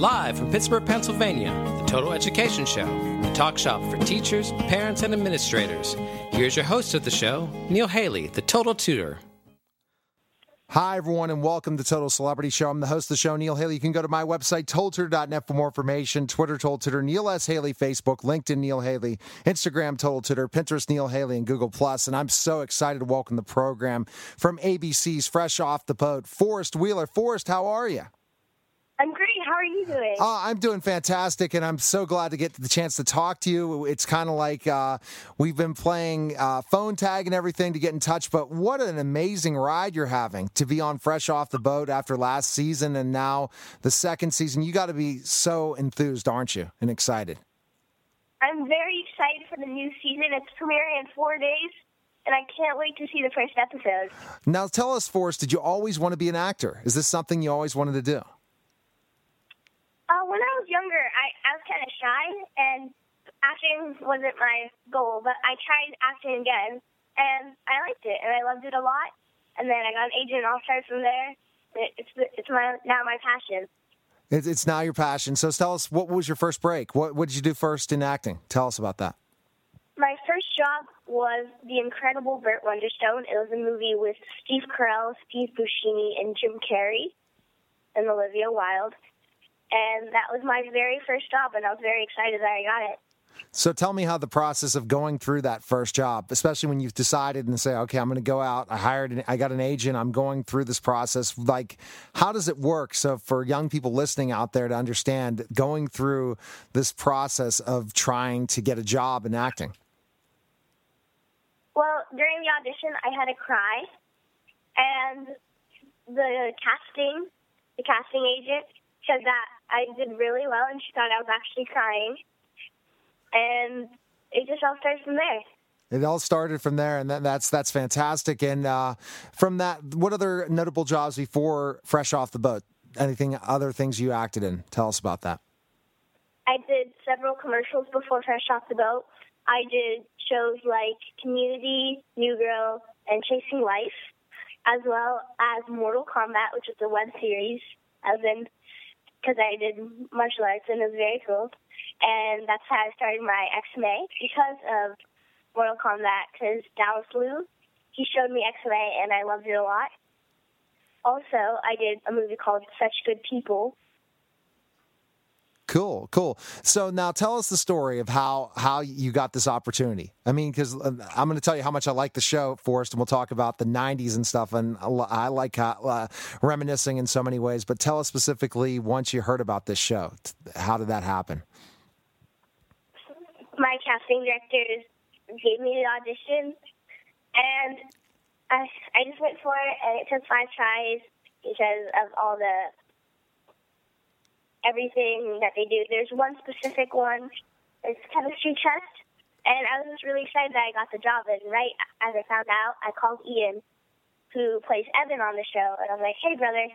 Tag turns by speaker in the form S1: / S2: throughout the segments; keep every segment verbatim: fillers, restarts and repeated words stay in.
S1: Live from Pittsburgh, Pennsylvania, the Total Education Show, the talk shop for teachers, parents, and administrators. Here's your host of the show, Neil Haley, the Total Tutor.
S2: Hi, everyone, and welcome to Total Celebrity Show. I'm the host of the show, Neil Haley. You can go to my website, total tutor dot net, for more information. Twitter, Total Tutor, Neil S. Haley, Facebook, LinkedIn, Neil Haley, Instagram, Total Tutor, Pinterest, Neil Haley, and Google Plus. And I'm so excited to welcome the program from A B C's Fresh Off the Boat, Forrest Wheeler. Forrest, how are you?
S3: I'm great. How are you doing?
S2: Uh, I'm doing fantastic, and I'm so glad to get the chance to talk to you. It's kind of like uh, we've been playing uh, phone tag and everything to get in touch, but what an amazing ride you're having to be on Fresh Off the Boat after last season and now the second season. You got to be so enthused, aren't you, and excited?
S3: I'm very excited for the new season. It's premiering in four days, and I can't wait to see the first episode.
S2: Now, tell us, Forrest, did you always want to be an actor? Is this something you always wanted to do?
S3: Uh, when I was younger, I, I was kind of shy, and acting wasn't my goal, but I tried acting again, and I liked it, and I loved it a lot, and then I got an agent, and I'll start from there. It, it's it's my now my passion.
S2: It's, it's now your passion. So tell us, what was your first break? What, what did you do first in acting? Tell us about that.
S3: My first job was The Incredible Burt Wonderstone. It was a movie with Steve Carell, Steve Buscemi, and Jim Carrey, and Olivia Wilde. And that was my very first job, and I was very excited that I got it.
S2: So tell me how the process of going through that first job, especially when you've decided and say, okay, I'm going to go out, I hired, an, I got an agent, I'm going through this process. Like, how does it work? So for young people listening out there to understand going through this process of trying to get a job in acting.
S3: Well, during the audition, I had a cry, and the casting, the casting agent said that I did really well, and she thought I was actually crying. And it just all started from there.
S2: It all started from there, and that, that's that's fantastic. And uh, from that, what other notable jobs before Fresh Off the Boat? Anything, other things you acted in? Tell us about that.
S3: I did several commercials before Fresh Off the Boat. I did shows like Community, New Girl, and Chasing Life, as well as Mortal Kombat, which is a web series, as in because I did martial arts, and it was very cool. And that's how I started my X M A, because of Mortal Kombat, because Dallas Liu, he showed me X M A, and I loved it a lot. Also, I did a movie called Such Good People.
S2: Cool, cool. So now tell us the story of how, how you got this opportunity. I mean, because I'm going to tell you how much I like the show, Forrest, and we'll talk about the nineties and stuff, and I like uh, reminiscing in so many ways. But tell us specifically, once you heard about this show, how did that happen?
S3: My casting director gave me the audition, and I, I just went for it, and it took five tries because of all the everything that they do. There's one specific one, it's chemistry test, and I was just really excited that I got the job. And right as I found out, I called Ian, who plays Evan on the show, and I was like, hey, brother.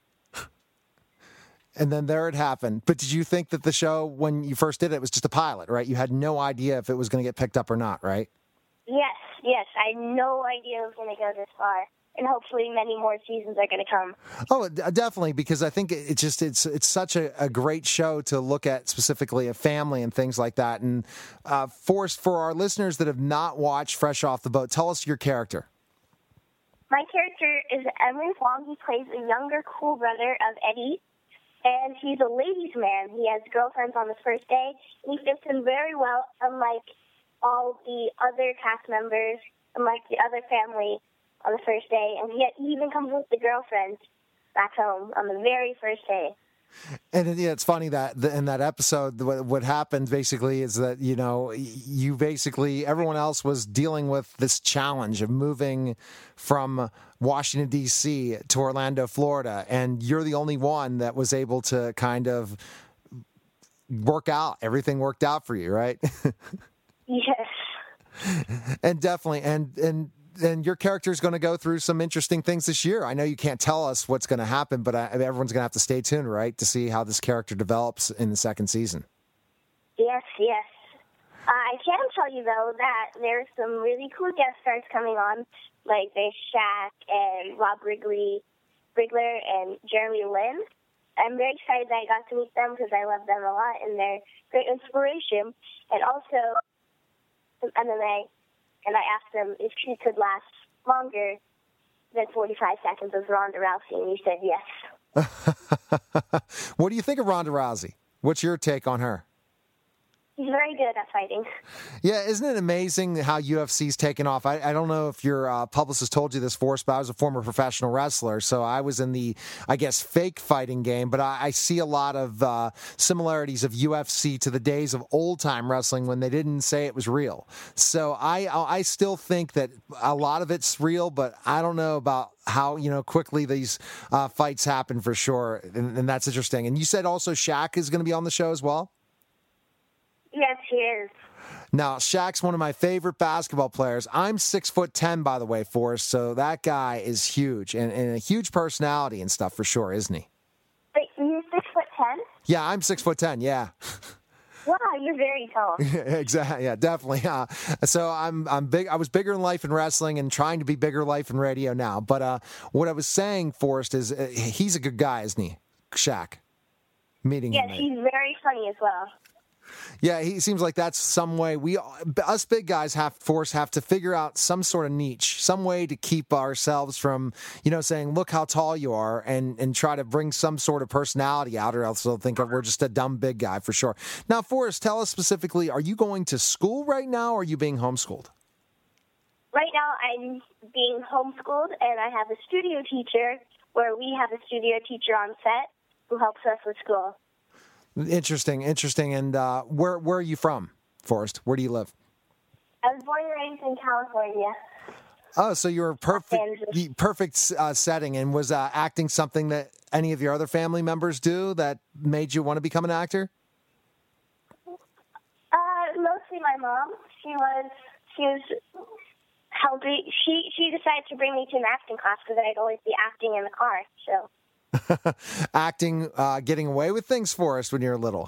S2: And then there it happened. But did you think that the show, when you first did it, it was just a pilot, right? You had no idea if it was going to get picked up or not, right?
S3: Yes, yes. I had no idea it was going to go this far. And hopefully many more seasons are going to come.
S2: Oh, definitely, because I think it's just it's it's such a, a great show to look at, specifically a family and things like that. And uh, Forrest, for our listeners that have not watched Fresh Off the Boat, tell us your character.
S3: My character is Emery Wong. He plays a younger, cool brother of Eddie. And he's a ladies' man. He has girlfriends on his first day. And he fits in very well, unlike all the other cast members, unlike the other family on the first day. And yet he even comes with the girlfriend back home on the very first day.
S2: And yeah, it's funny that the, in that episode, what, what happened basically is that, you know, you basically, everyone else was dealing with this challenge of moving from Washington, D C to Orlando, Florida. And you're the only one that was able to kind of work out. Everything worked out for you, right?
S3: Yes.
S2: And definitely. And, and, and your character is going to go through some interesting things this year. I know you can't tell us what's going to happen, but I, everyone's going to have to stay tuned, right, to see how this character develops in the second season.
S3: Yes, yes. Uh, I can tell you, though, that there's some really cool guest stars coming on, like there's Shaq and Rob Wrigley, Wrigler and Jeremy Lin. I'm very excited that I got to meet them because I love them a lot, and they're great inspiration. And also some M M A, and I asked them if she could last longer than forty-five seconds as Ronda Rousey, and he said yes.
S2: What do you think of Ronda Rousey? What's your take on her?
S3: He's very good at fighting.
S2: Yeah, isn't it amazing how U F C's taken off? I, I don't know if your uh, publicist told you this, Forrest, but I was a former professional wrestler, so I was in the, I guess, fake fighting game, but I, I see a lot of uh, similarities of U F C to the days of old-time wrestling when they didn't say it was real. So I, I still think that a lot of it's real, but I don't know about how, you know, quickly these uh, fights happen for sure, and, and that's interesting. And you said also Shaq is going to be on the show as well?
S3: Yes, he is.
S2: Now, Shaq's one of my favorite basketball players. I'm six foot ten, by the way, Forrest, so that guy is huge and, and a huge personality and stuff for sure, isn't he?
S3: Wait, you're six foot ten?
S2: Yeah, I'm six foot ten. Yeah.
S3: Wow, you're very tall.
S2: Exactly. Yeah, definitely. Uh, so I'm I'm big. I was bigger in life in wrestling and trying to be bigger life in radio now. But uh, what I was saying, Forrest, is uh, he's a good guy, isn't he? Shaq. Meeting
S3: yes,
S2: him.
S3: Yes, he's very funny as well.
S2: Yeah, he seems like that's some way we, us big guys, have force have to figure out some sort of niche, some way to keep ourselves from, you know, saying, "Look how tall you are," and and try to bring some sort of personality out, or else they'll think we're just a dumb big guy for sure. Now, Forrest, tell us specifically: are you going to school right now, or are you being homeschooled?
S3: Right now, I'm being homeschooled, and I have a studio teacher where we have a studio teacher on set who helps us with school.
S2: Interesting, interesting. And uh, where where are you from, Forrest? Where do you live?
S3: I was born and raised in California.
S2: Oh, so you're a perfect, perfect uh, setting. And was uh, acting something that any of your other family members do that made you want to become an actor?
S3: Uh, mostly my mom. She was she was helping. She she decided to bring me to an acting class because I'd always be acting in the car. So.
S2: Acting, uh, getting away with things for us when you're little.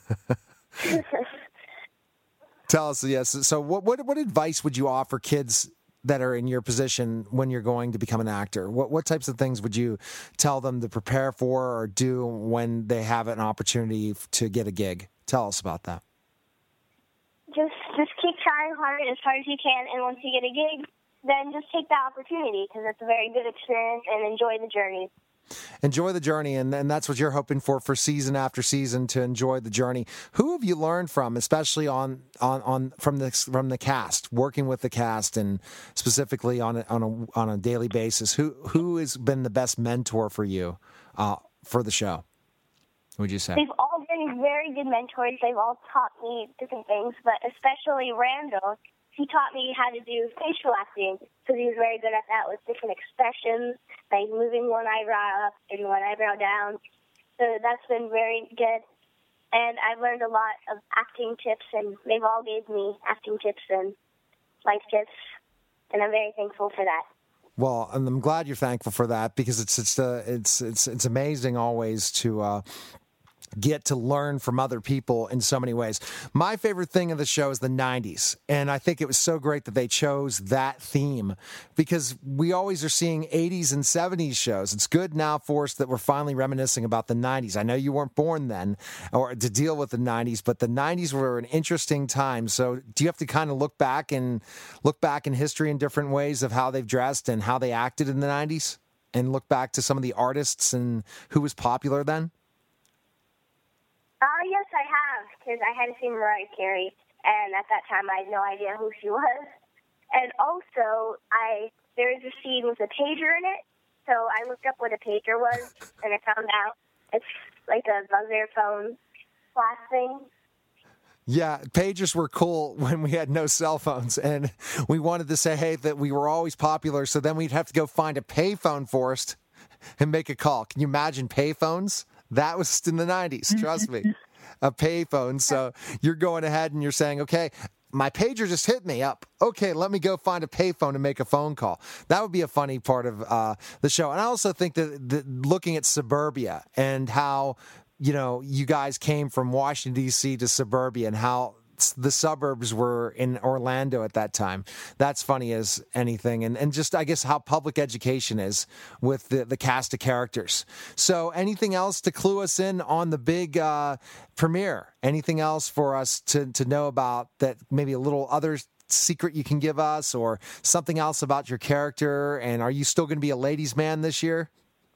S2: Tell us, yes. So, what, what what advice would you offer kids that are in your position when you're going to become an actor? What what types of things would you tell them to prepare for or do when they have an opportunity to get a gig? Tell us about that.
S3: Just just keep trying hard as hard as you can, and once you get a gig, then just take that opportunity because it's a very good experience and enjoy the journey.
S2: Enjoy the journey, and, and that's what you're hoping for for season after season, to enjoy the journey. Who have you learned from, especially on on, on from the from the cast, working with the cast, and specifically on a, on a on a daily basis? Who who has been the best mentor for you uh, for the show? Would you say?
S3: They've all been very good mentors. They've all taught me different things, but especially Randall. He taught me how to do facial acting because he was very good at that with different expressions, like moving one eyebrow up and one eyebrow down. So that's been very good. And I've learned a lot of acting tips, and they've all gave me acting tips and life tips, and I'm very thankful for that.
S2: Well, and I'm glad you're thankful for that because it's it's uh, it's it's it's amazing always to. Uh, get to learn from other people in so many ways. My favorite thing of the show is the nineties, and I think it was so great that they chose that theme because we always are seeing eighties and seventies shows. It's good now for us that we're finally reminiscing about the nineties. I know you weren't born then or to deal with the nineties, but the nineties were an interesting time. So do you have to kind of look back and look back in history in different ways of how they've dressed and how they acted in the nineties and look back to some of the artists and who was popular then?
S3: Uh, yes, I have, because I hadn't seen Mariah Carey, and at that time I had no idea who she was. And also, I there was a scene with a pager in it, so I looked up what a pager was, and I found out it's like a buzzer phone flash thing.
S2: Yeah, pagers were cool when we had no cell phones, and we wanted to say, hey, that we were always popular, so then we'd have to go find a payphone for us and make a call. Can you imagine payphones? That was in the nineties, trust me, a payphone. So you're going ahead and you're saying, okay, my pager just hit me up. Okay, let me go find a payphone and make a phone call. That would be a funny part of uh, the show. And I also think that, that looking at suburbia and how, you know, you guys came from Washington, D C to suburbia and how the suburbs were in Orlando at that time. That's funny as anything. And and just, I guess, how public education is with the, the cast of characters. So anything else to clue us in on the big uh, premiere? Anything else for us to, to know about that, maybe a little other secret you can give us, or something else about your character? And are you still going to be a ladies' man this year?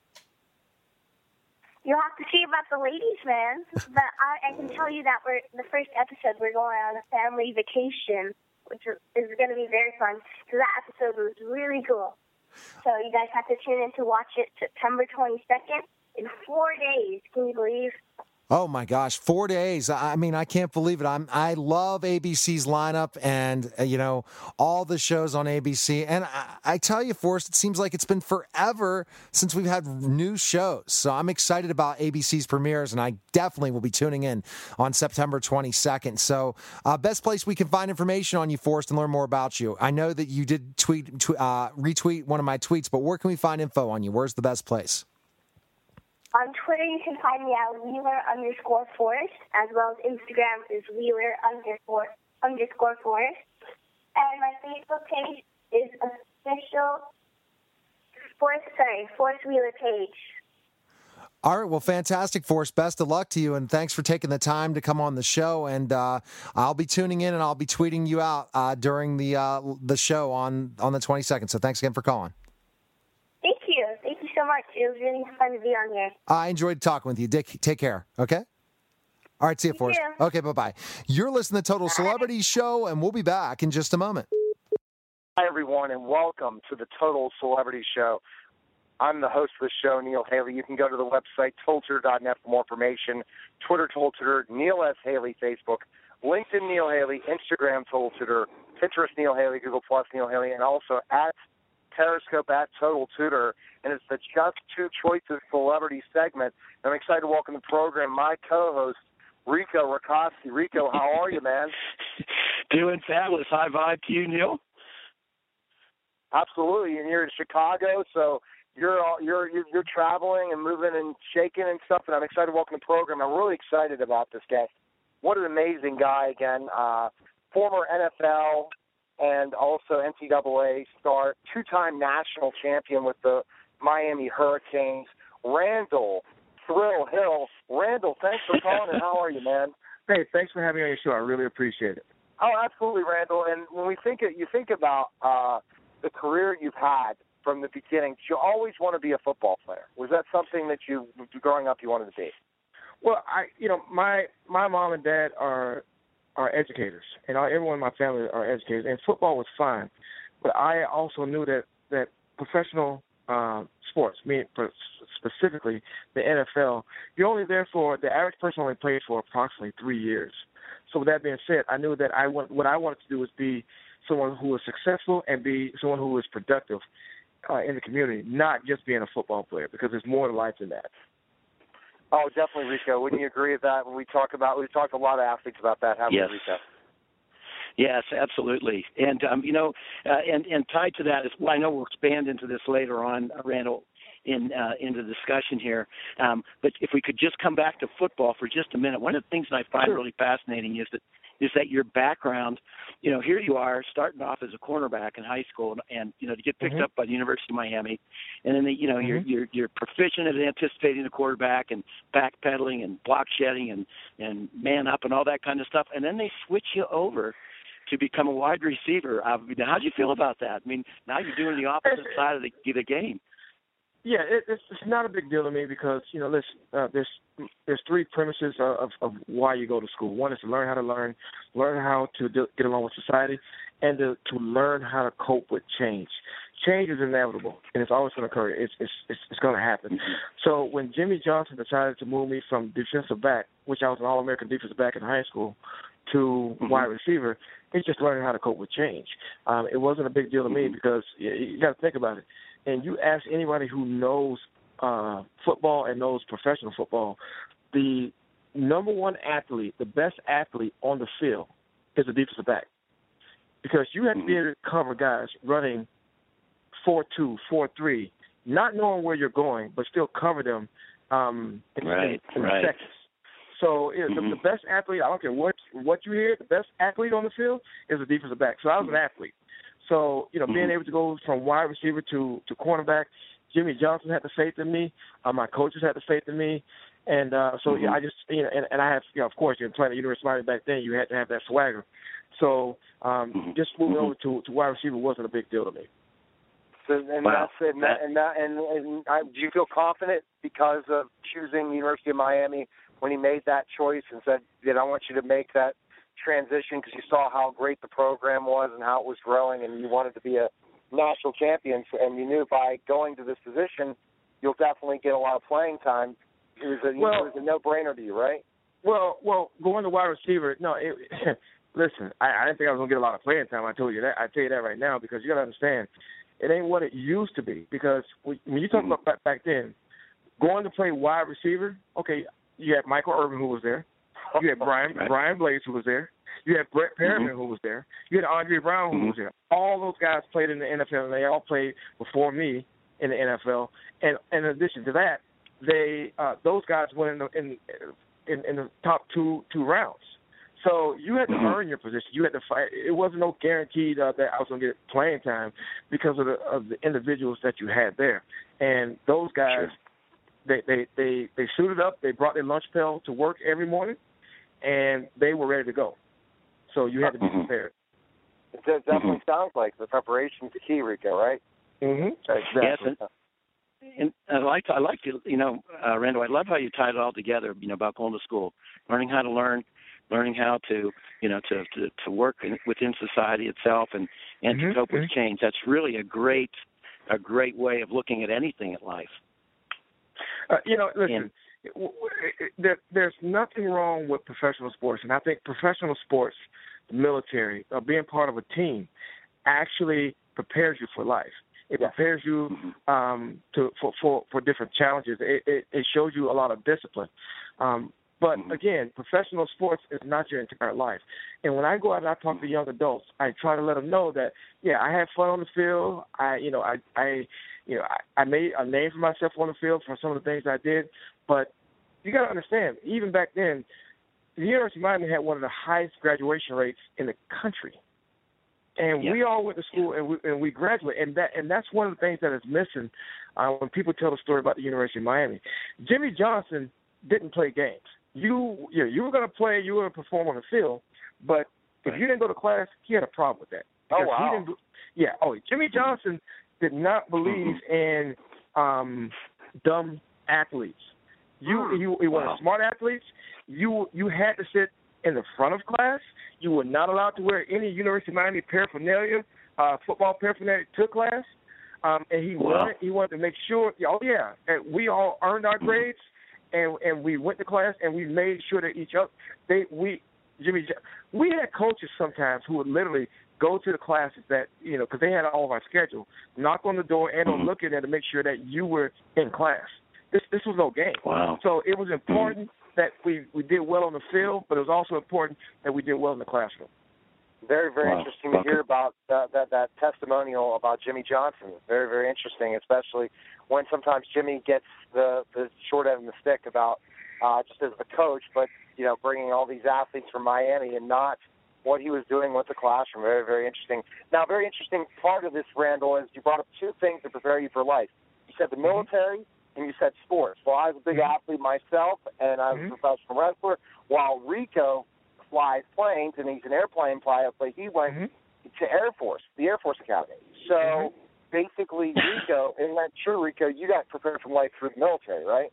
S3: You'll have to see about the ladies, man. But I, I can tell you that we're the first episode. We're going on a family vacation, which is going to be very fun. So that episode was really cool. So you guys have to tune in to watch it September twenty-second in four days. Can you believe?
S2: Oh my gosh, four days. I mean, I can't believe it. I'm, I love A B C's lineup and, uh, you know, all the shows on A B C. And I, I tell you, Forrest, it seems like it's been forever since we've had new shows. So I'm excited about A B C's premieres, and I definitely will be tuning in on September twenty-second. So uh, best place we can find information on you, Forrest, and learn more about you. I know that you did tweet, tw- uh, retweet one of my tweets, but where can we find info on you? Where's the best place?
S3: On Twitter, you can find me at Wheeler underscore Forrest, as well as Instagram is Wheeler underscore underscore Forrest. And my Facebook page is official Forrest, sorry, Forrest Wheeler page.
S2: All right, well, fantastic, Forrest. Best of luck to you, and thanks for taking the time to come on the show. And uh, I'll be tuning in, and I'll be tweeting you out uh, during the uh, the show on, on the twenty-second. So thanks again for calling.
S3: Thank you. Thank you so much. It was really fun to be on here.
S2: I enjoyed talking with you. Dick, take care, okay? All right, see you, Forrest.
S3: You.
S2: Okay, bye-bye. You're listening to Total Celebrity Show, and we'll be back in just a moment.
S4: Hi, everyone, and welcome to the Total Celebrity Show. I'm the host of the show, Neil Haley. You can go to the website, total tutor dot net, for more information. Twitter, Total Tutor, Neil S. Haley, Facebook, LinkedIn, Neil Haley, Instagram, Total Tutor, Pinterest, Neil Haley, Google Plus, Neil Haley, and also at Periscope at Total Tutor, and it's the Just Two Choices Celebrity segment. I'm excited to welcome to the program my co-host, Rico Riccosti. Rico, how are you, man?
S5: Doing fabulous. High vibe to you, Neil.
S4: Absolutely, and you're in Chicago, so you're all, you're you're you're traveling and moving and shaking and stuff, and I'm excited to welcome to the program. I'm really excited about this guest. What an amazing guy, again. Uh, former N F L and also N C double A star, two-time national champion with the Miami Hurricanes, Randall Thrill Hill. Randall, thanks for calling, and how are you, man?
S6: Hey, thanks for having me on your show. I really appreciate it.
S4: Oh, absolutely, Randall. And when we think of, you think about uh, the career you've had from the beginning, did you always want to be a football player? Was that something that you, growing up, you wanted to be?
S6: Well, I, you know, my my mom and dad are are educators, and all, everyone in my family are educators, and football was fine. But I also knew that, that professional uh, sports, meaning specifically the N F L, you're only there for, the average person only plays for approximately three years. So with that being said, I knew that I want, what I wanted to do was be someone who was successful and be someone who was productive uh, in the community, not just being a football player, because there's more to life than that.
S4: Oh, definitely, Rico. Wouldn't you agree with that? When we talk about, we've talked to a lot of athletes about that, haven't
S5: yes.
S4: we, Rico?
S5: Yes, absolutely. And, um, you know, uh, and, and tied to that is, well, I know we'll expand into this later on, uh, Randall, in uh, in the discussion here. Um, but if we could just come back to football for just a minute, one of the things that I find
S6: sure.
S5: really fascinating is that is that your background, you know, here you are starting off as a cornerback in high school, and, and you know, to get picked mm-hmm. up by the University of Miami, and then the, you know mm-hmm. you're you're you're proficient at anticipating the quarterback and backpedaling and block shedding and and man up and all that kind of stuff, and then they switch you over to become a wide receiver. Uh, how do you feel about that? I mean, now you're doing the opposite side of the, the game.
S6: Yeah, it, it's, it's not a big deal to me because, you know, listen, uh, there's there's three premises of, of why you go to school. One is to learn how to learn, learn how to do, get along with society, and to, to learn how to cope with change. Change is inevitable, and it's always going to occur. It's it's it's, it's going to happen. Mm-hmm. So when Jimmy Johnson decided to move me from defensive back, which I was an All-American defensive back in high school, to mm-hmm. wide receiver, it's just learning how to cope with change. Um, it wasn't a big deal to mm-hmm. me because you, you got to think about it. And you ask anybody who knows uh, football and knows professional football, the number one athlete, the best athlete on the field is a defensive back. Because you have to be able to cover guys running four two, four three, not knowing where you're going, but still cover them um, in,
S5: right,
S6: in, in
S5: right.
S6: seconds. So you know, mm-hmm. the, the best athlete, I don't care what what you hear, the best athlete on the field is a defensive back. So I was an athlete. So, you know, being able to go from wide receiver to, to cornerback, Jimmy Johnson had the faith in me. Uh, my coaches had the faith in me. And uh, so, mm-hmm. yeah, I just, you know, and, and I have, you know, of course, you're playing at the University of Miami back then, you had to have that swagger. So um, mm-hmm. just moving mm-hmm. over to, to wide receiver wasn't a big deal to me.
S4: So, and
S5: wow.
S4: that's it. And, that, and, that, and, and I, do you feel confident because of choosing the University of Miami when he made that choice and said, "Did I want you to make that transition because you saw how great the program was and how it was growing, and you wanted to be a national champion, and you knew by going to this position, you'll definitely get a lot of playing time." It was a,
S6: well,
S4: it was a no-brainer to you, right?
S6: Well, well, going to wide receiver, no. It, listen, I, I didn't think I was going to get a lot of playing time. I told you that. I tell you that right now because you got to understand, it ain't what it used to be. Because when you talk about back, back then, going to play wide receiver, okay, you had Michael Irvin who was there. You had Brian
S5: right.
S6: Brian Blades who was there. You had Brett Perriman mm-hmm. who was there. You had Andre Brown who mm-hmm. was there. All those guys played in the N F L, and they all played before me in the N F L. And, and in addition to that, they uh, those guys went in the, in, in in the top two two rounds. So you had to mm-hmm. earn your position. You had to fight. It wasn't no guaranteed uh, that I was going to get playing time because of the of the individuals that you had there. And those guys, sure. they, they they they suited up. They brought their lunch pail to work every morning, and they were ready to go. So you had to be
S5: mm-hmm.
S6: prepared.
S4: It definitely
S5: mm-hmm.
S4: sounds like the preparation's the key, Rico, right?
S6: Mm-hmm.
S4: Exactly.
S5: Yes, and, and I like I like to, you know, uh, Randall, I love how you tied it all together, you know, about going to school, learning how to learn, learning how to, you know, to, to, to work in, within society itself and, and
S6: mm-hmm.
S5: to cope with
S6: mm-hmm.
S5: change. That's really a great a great way of looking at anything in life.
S6: Uh, you know, listen,
S5: and,
S6: there, there's nothing wrong with professional sports, and I think professional sports, the military, uh, being part of a team, actually prepares you for life. It prepares you um, to for, for, for different challenges. It, it, it shows you a lot of discipline. Um, but again, professional sports is not your entire life. And when I go out and I talk to young adults, I try to let them know that, yeah, I had fun on the field. I, you know, I, I, you know, I, I made a name for myself on the field for some of the things I did. But you got to understand, even back then, the University of Miami had one of the highest graduation rates in the country. And yeah. we all went to school and we and we graduated, and that and that's one of the things that is missing uh, when people tell the story about the University of Miami. Jimmy Johnson didn't play games. You yeah, you were going to play, you were going to perform on the field, but if you didn't go to class, he had a problem with that.
S4: Oh wow!
S6: He didn't, yeah. Oh, Jimmy Johnson did not believe in um, dumb athletes. You you, you wanted wow. smart athletes. You you had to sit in the front of class. You were not allowed to wear any University of Miami paraphernalia, uh, football paraphernalia to class. Um, and he
S5: wow.
S6: wanted he wanted to make sure, oh yeah, and we all earned our grades, and and we went to class and we made sure that each other they we Jimmy we had coaches sometimes who would literally go to the classes that you know because they had all of our schedule, knock on the door and mm-hmm. look in there to make sure that you were in class. This this was no game.
S5: Wow.
S6: So it was important. Mm-hmm. that we, we did well on the field, but it was also important that we did well in the classroom.
S4: Very, very
S5: wow.
S4: interesting to hear about uh, that that testimonial about Jimmy Johnson. Very, very interesting, especially when sometimes Jimmy gets the, the short end of the stick about uh, just as a coach, but, you know, bringing all these athletes from Miami and not what he was doing with the classroom. Very, very interesting. Now, very interesting part of this, Randall, is you brought up two things to prepare you for life. You said the military, and you said sports. Well, I was a big mm-hmm. athlete myself, and I was mm-hmm. a professional wrestler, while Rico flies planes, and he's an airplane pilot, but he went mm-hmm. to Air Force, the Air Force Academy. So mm-hmm. basically, Rico, and that's true, Rico, you got prepared for life through the military, right?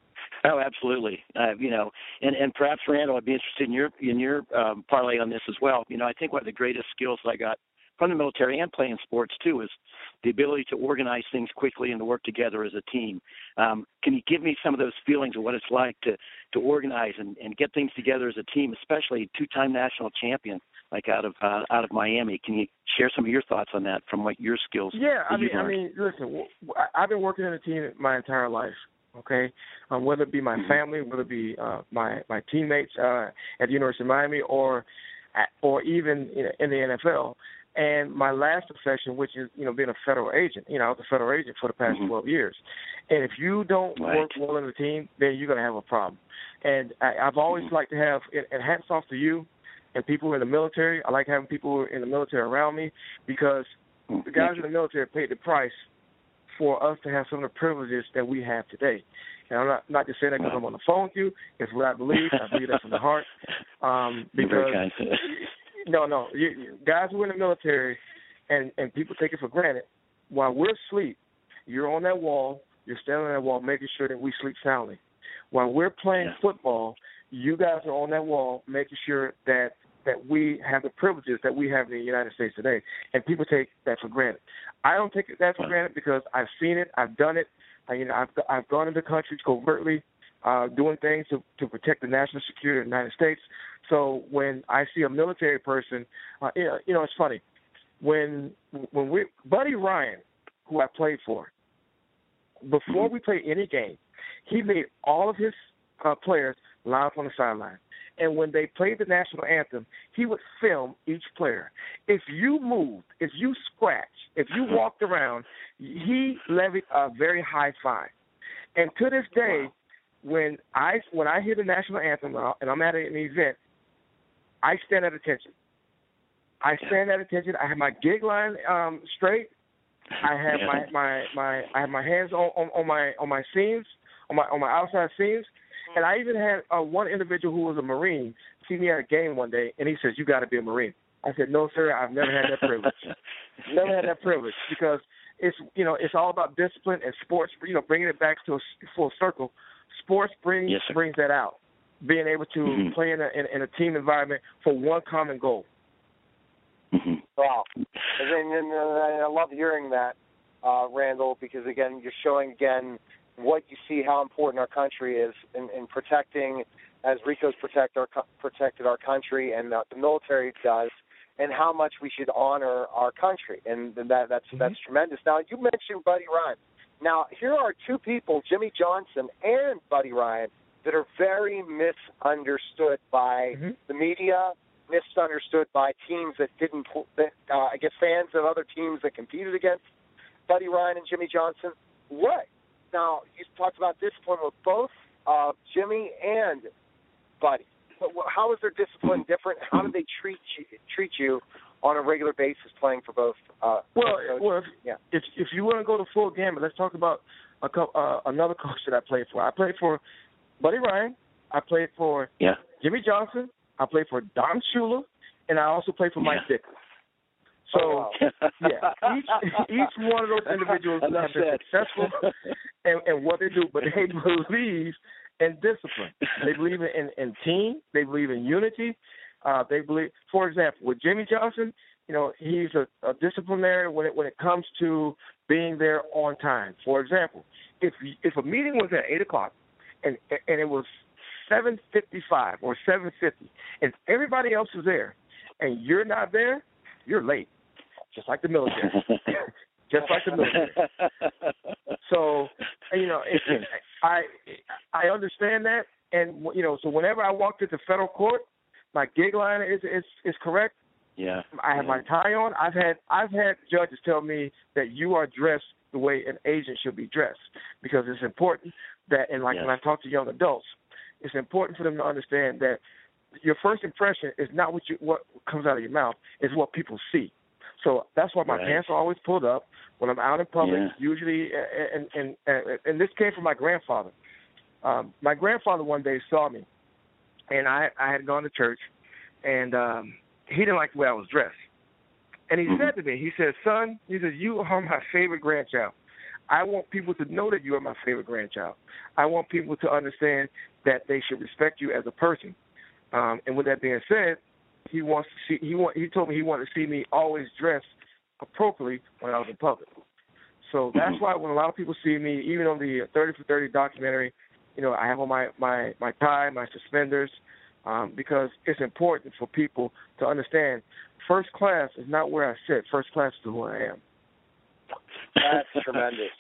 S5: Oh, absolutely. Uh, you know, and, and perhaps, Randall, I'd be interested in your in your um, parlay on this as well. You know, I think one of the greatest skills I got from the military and playing sports too is the ability to organize things quickly and to work together as a team. Um, can you give me some of those feelings of what it's like to, to organize and, and get things together as a team, especially two-time national champion like out of uh, out of Miami? Can you share some of your thoughts on that from what your skills?
S6: Yeah, I mean,
S5: I
S6: mean, listen, I've been working in a team my entire life. Okay, um, whether it be my
S5: mm-hmm.
S6: family, whether it be uh, my my teammates uh, at the University of Miami, or or even you know, in the N F L. And my last profession, which is, you know, being a federal agent. You know, I was a federal agent for the past mm-hmm. twelve years. And if you don't
S5: right.
S6: work well in the team, then you're going to have a problem. And I, I've always mm-hmm. liked to have, and hats off to you and people in the military. I like having people in the military around me because the guys in the military paid the price for us to have some of the privileges that we have today. And I'm not, not just saying that because I'm on the phone with you. It's what I believe. I believe that from the heart. Um, because,
S5: You're very kind.
S6: no, no. You, you, guys who are in the military, and, and people take it for granted, while we're asleep, you're on that wall, you're standing on that wall making sure that we sleep soundly. While we're playing yeah. football, you guys are on that wall making sure that that we have the privileges that we have in the United States today. And people take that for granted. I don't take that for granted because I've seen it, I've done it. I, you know, I've I've gone into countries covertly, uh, doing things to, to protect the national security of the United States. So when I see a military person, uh, you know, you know, it's funny. When when we Buddy Ryan, who I played for, before we played any game, he made all of his uh, players line up on the sideline. And when they played the national anthem, he would film each player. If you moved, if you scratched, if you walked around, he levied a very high fine. And to this day, wow. when I when I hear the national anthem and I'm at an event, I stand at attention. I stand at attention. I have my gig line um, straight. I have my, my, my I have my hands on, on, on my on my seams, on my on my outside seams. And I even had uh, one individual who was a Marine see me at a game one day, and he says, "You got to be a Marine." I said, "No, sir, I've never had that privilege. never had that privilege because it's you know it's all about discipline and sports. You know, bringing it back to a full circle. Sports brings yes, brings that out. Being able to mm-hmm. play in a, in, in a team environment for one common goal."
S4: Mm-hmm. Wow, and, and, and uh, I love hearing that, uh, Randall, because again, you're showing again. What you see, how important our country is in, in protecting, as Rico's protect our protected our country, and uh, the military does, and how much we should honor our country, and that that's mm-hmm. that's tremendous. Now, you mentioned Buddy Ryan. Now, here are two people, Jimmy Johnson and Buddy Ryan, that are very misunderstood by mm-hmm. the media, misunderstood by teams that didn't, that, uh, I guess, fans of other teams that competed against Buddy Ryan and Jimmy Johnson. What? Now, you talked about discipline with both uh, Jimmy and Buddy. But how is their discipline different? How do they treat you, treat you on a regular basis playing for both? Uh,
S6: well, well, if, yeah. if if you want to go to full gamut, let's talk about a co- uh, another coach that I played for. I played for Buddy Ryan. I played for
S5: yeah.
S6: Jimmy Johnson. I played for Don Shula, and I also played for Mike yeah. Dicker. So,
S4: oh, wow.
S6: yeah, each, each one of those individuals have been successful in, in what they do, but they believe in discipline. They believe in, in team. They believe in unity. Uh, they believe, for example, with Jimmy Johnson, you know, he's a, a disciplinarian when it when it comes to being there on time. For example, if if a meeting was at eight o'clock and and it was seven fifty-five or seven fifty, and everybody else is there, and you're not there, you're late. Just like the military. Just like the military. So, you know, it, it, I I understand that, and you know, so whenever I walk to the federal court, my gig line is is, is correct.
S5: Yeah.
S6: I have
S5: yeah.
S6: my tie on. I've had I've had judges tell me that you are dressed the way an agent should be dressed, because it's important that, and like yes. when I talk to young adults, it's important for them to understand that your first impression is not what you what comes out of your mouth, it's what people see. So that's why my
S5: right.
S6: pants are always pulled up when I'm out in public.
S5: Yeah.
S6: Usually, and, and and and this came from my grandfather. Um, my grandfather one day saw me, and I I had gone to church, and um, he didn't like the way I was dressed. And he mm-hmm. said to me, he said, "Son," he said, "you are my favorite grandchild. I want people to know that you are my favorite grandchild. I want people to understand that they should respect you as a person." Um, and with that being said, he wants to see. He want. He told me he wanted to see me always dressed appropriately when I was in public. So that's why when a lot of people see me, even on the thirty for thirty documentary, you know, I have on my my, my tie, my suspenders, um, because it's important for people to understand. First class is not where I sit. First class is who I am.
S4: That's tremendous.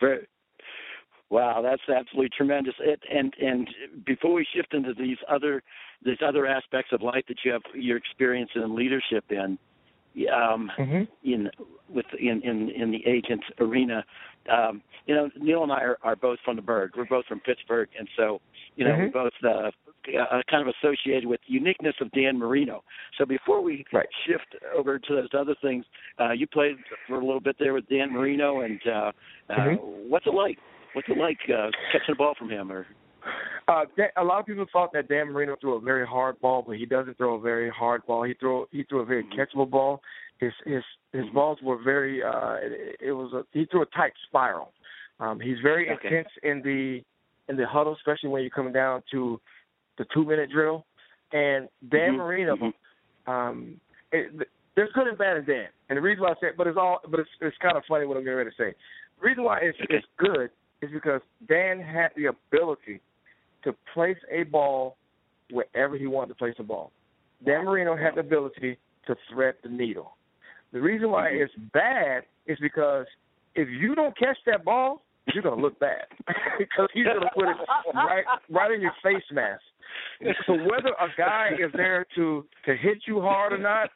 S5: Wow, that's absolutely tremendous. It, and and before we shift into these other these other aspects of life that you have your experience in leadership in, um, mm-hmm. in with in, in in the agent arena. Um, you know, Neil and I are, are both from the Bird. We're both from Pittsburgh, and so you know, mm-hmm. we're both uh, uh, kind of associated with the uniqueness of Dan Marino. So before we right. shift over to those other things, uh, you played for a little bit there with Dan Marino, and uh, mm-hmm. uh, what's it like? What's it like uh, catching a ball from him? Or
S6: uh, a lot of people thought that Dan Marino threw a very hard ball, but he doesn't throw a very hard ball. He threw he threw a very catchable ball. His his his balls were very. Uh, it, it was a, he threw a tight spiral. Um, he's very okay. intense in the in the huddle, especially when you're coming down to the two minute drill. And Dan mm-hmm. Marino, mm-hmm. um, it, there's good and bad in Dan. And the reason why I say, but it's all, but it's it's kind of funny what I'm getting ready to say. The reason why it's, okay. it's good is because Dan had the ability to place a ball wherever he wanted to place a ball. Dan Marino had the ability to thread the needle. The reason why mm-hmm. it's bad is because if you don't catch that ball, you're going to look bad because he's going to put it right right in your face mask. So whether a guy is there to, to hit you hard or not,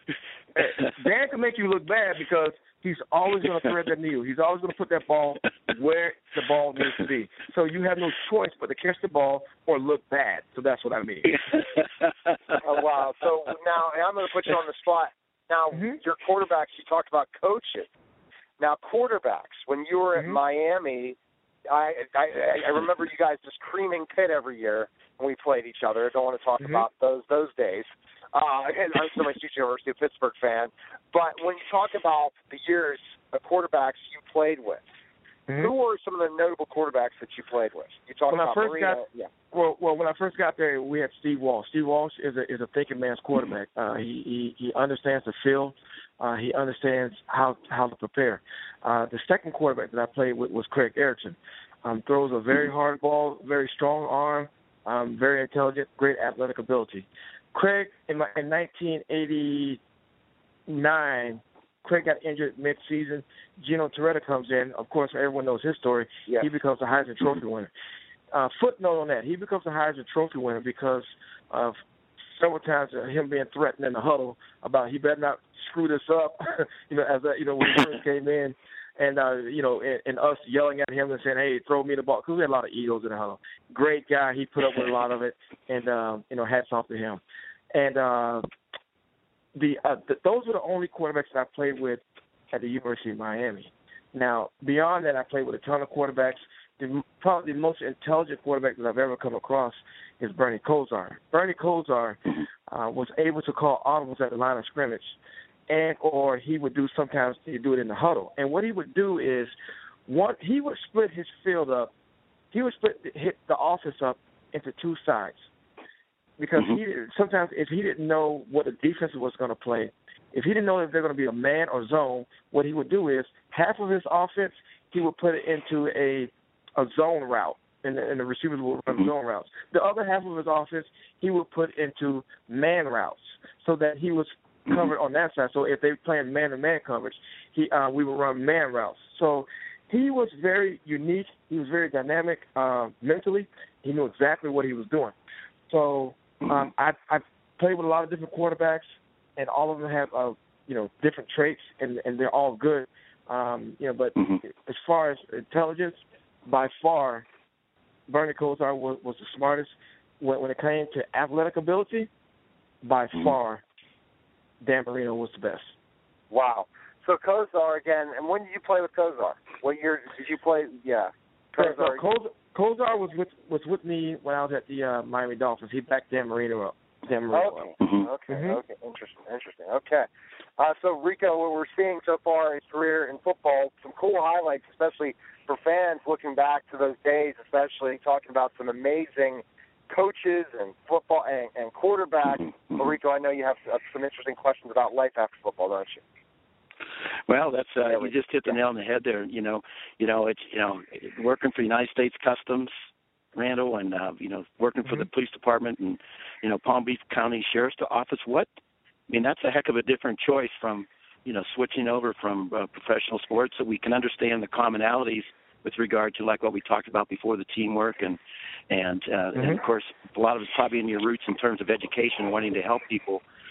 S6: Dan can make you look bad because he's always going to thread that needle. He's always going to put that ball where the ball needs to be. So you have no choice but to catch the ball or look bad. So that's what I mean.
S4: Oh, wow. So now, and I'm going to put you on the spot. Now, mm-hmm. your quarterbacks, you talked about coaches. Now, quarterbacks, when you were mm-hmm. at Miami, I, I I remember you guys just creaming Pitt every year when we played each other. I don't want to talk mm-hmm. about those those days. Uh, and I'm still a huge University of Pittsburgh fan. But when you talk about the years of quarterbacks you played with, mm-hmm. who were some of the notable quarterbacks that you played with? You talked
S6: when
S4: about
S6: I first
S4: Marino.
S6: Got,
S4: yeah.
S6: Well, well, when I first got there, we had Steve Walsh. Steve Walsh is a is a thinking man's quarterback. Uh, he, he he understands the field. Uh, he understands how how to prepare. Uh, the second quarterback that I played with was Craig Erickson. Um, throws a very hard ball, very strong arm, um, very intelligent, great athletic ability. Craig, in, my, in nineteen eighty-nine, Craig got injured mid-season. Gino Torretta comes in. Of course, everyone knows his story. Yes. He becomes a Heisman Trophy winner. Uh, footnote on that, he becomes a Heisman Trophy winner because of several times of him being threatened in the huddle about he better not screw this up. you know, as a, you know when he first came in, and uh, you know, and, and us yelling at him and saying, "Hey, throw me the ball," because we had a lot of egos in the huddle. Great guy, he put up with a lot of it, and um, you know, hats off to him. And uh, the, uh, the those were the only quarterbacks that I played with at the University of Miami. Now, beyond that, I played with a ton of quarterbacks. The, probably the most intelligent quarterback that I've ever come across is Bernie Kosar. Bernie Kosar uh, was able to call audibles at the line of scrimmage, and or he would do sometimes he'd do it in the huddle. And what he would do is, one he would split his field up. He would split hit the offense up into two sides because mm-hmm. he sometimes if he didn't know what the defense was going to play, if he didn't know if they're going to be a man or zone, what he would do is half of his offense he would put it into a a zone route, and the, and the receivers would run zone routes. The other half of his offense, he would put into man routes, so that he was covered on that side. So if they were playing man-to-man coverage, he uh, we would run man routes. So he was very unique. He was very dynamic uh, mentally. He knew exactly what he was doing. So um, I, I played with a lot of different quarterbacks, and all of them have uh, you know different traits, and, and they're all good. Um, you know, but mm-hmm. as far as intelligence, by far, Bernie Kosar was, was the smartest. When, when it came to athletic ability, by mm-hmm. far, Dan Marino was the best.
S4: Wow. So Kosar again, and when did you play with Kosar? What year did you play? Yeah.
S6: Kosar, no, Kosar, Kosar was with was with me when I was at the uh, Miami Dolphins. He backed Dan Marino up. Dan Marino
S4: okay.
S6: up.
S4: Mm-hmm. Okay. Mm-hmm. Okay. Interesting. Interesting. Okay. Uh, so Rico, what we're seeing so far in his career in football, some cool highlights, especially for fans looking back to those days, especially talking about some amazing coaches and football and, and quarterbacks. Mm-hmm. Rico, I know you have some interesting questions about life after football, don't you?
S5: Well, that's uh, you just hit the nail on the head there. You know, you know, it's you know, working for United States Customs, Randall, and uh, you know, working for mm-hmm. the police department and you know, Palm Beach County Sheriff's Office. What? I mean, that's a heck of a different choice from you know, switching over from uh, professional sports, so we can understand the commonalities with regard to like what we talked about before, the teamwork and and, uh, mm-hmm. and of course a lot of it's probably in your roots in terms of education, wanting to help people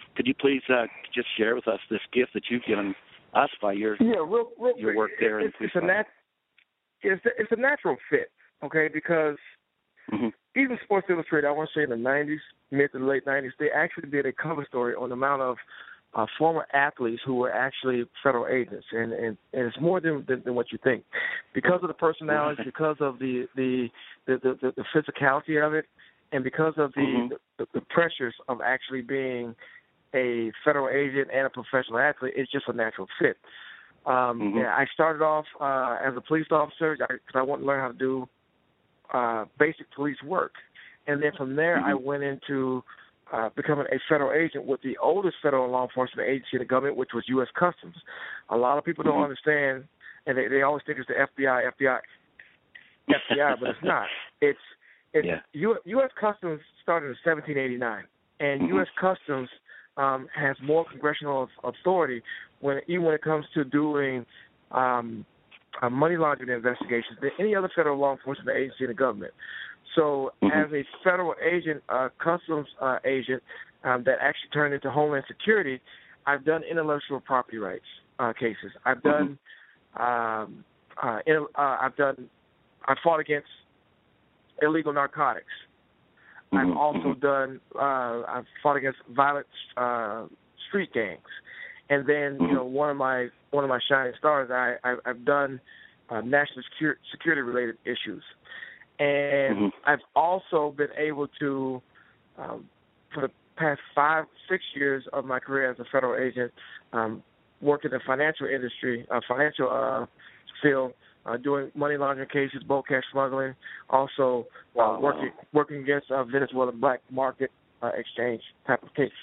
S5: could you please uh, just share with us this gift that you've given us by your
S6: yeah, real, real
S5: your work there?
S6: It's,
S5: in
S6: it's a nat- it's a, it's a natural fit, okay? Because mm-hmm. even Sports Illustrated, I want to say in the nineties, mid to late nineties, they actually did a cover story on the amount of uh, former athletes who were actually federal agents, and, and, and it's more than, than than what you think, because of the personality, because of the the the, the, the physicality of it, and because of the, mm-hmm. the the pressures of actually being a federal agent and a professional athlete. It's just a natural fit. Um, mm-hmm. yeah, I started off uh, as a police officer because I, I wanted to learn how to do uh, basic police work, and then from there mm-hmm. I went into uh, becoming a federal agent with the oldest federal law enforcement agency in the government, which was U S Customs. A lot of people don't mm-hmm. understand, and they, they always think it's the F B I, F B I, F B I, but it's not. It's it's yeah. U, U S Customs started in seventeen eighty-nine, and mm-hmm. U S Customs um, has more congressional authority when even when it comes to doing um, uh, money laundering investigations than any other federal law enforcement agency in the government. So mm-hmm. as a federal agent, uh, customs uh, agent um, that actually turned into Homeland Security, I've done intellectual property rights uh, cases. I've done, mm-hmm. um, uh, in, uh, I've done, I fought against illegal narcotics. Mm-hmm. I've also done, uh, I've fought against violent uh, street gangs. And then, you know, one of my one of my shining stars, I, I I've done uh, national security, security related issues, and mm-hmm. I've also been able to, um, for the past five six years of my career as a federal agent, um, work in the financial industry, uh, financial uh, field, uh, doing money laundering cases, bulk cash smuggling, also uh, wow. working working against uh, Venezuela black market uh, exchange type of cases.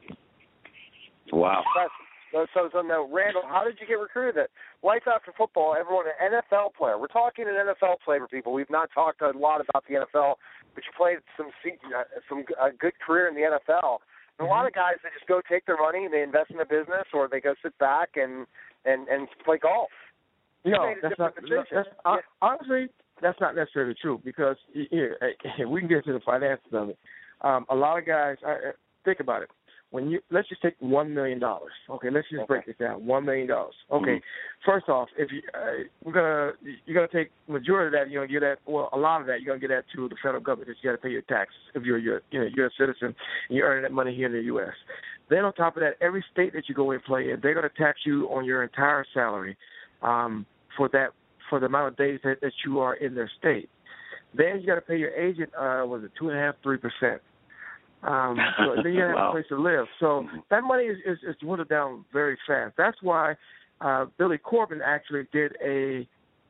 S5: Wow.
S4: So, so, so now, Randall, how did you get recruited? Life after football, everyone, an N F L player. We're talking an N F L player, people. We've not talked a lot about the N F L, but you played some some a good career in the N F L. And a lot of guys, they just go take their money and they invest in a business, or they go sit back and and, and play golf. You
S6: no, that's not. No, that's, yeah. Honestly, that's not necessarily true because here we can get to the finances of it. Um, a lot of guys, I, think about it. When you let's just take one million dollars. Okay, let's just okay. break this down. One million dollars. Okay, mm-hmm. First off, if you uh, we're gonna you're gonna take majority of that, you're gonna get that. Well, a lot of that you're gonna get that to the federal government because you got to pay your taxes if you're you're you know you're a citizen and you're earning that money here in the U S. Then on top of that, every state that you go and play in, they're gonna tax you on your entire salary um, for that for the amount of days that, that you are in their state. Then you got to pay your agent. Uh, was it two and a half, three percent? Um, so then you have wow. a place to live. So that money is, is, is dwindled down very fast. That's why uh, Billy Corbin actually did a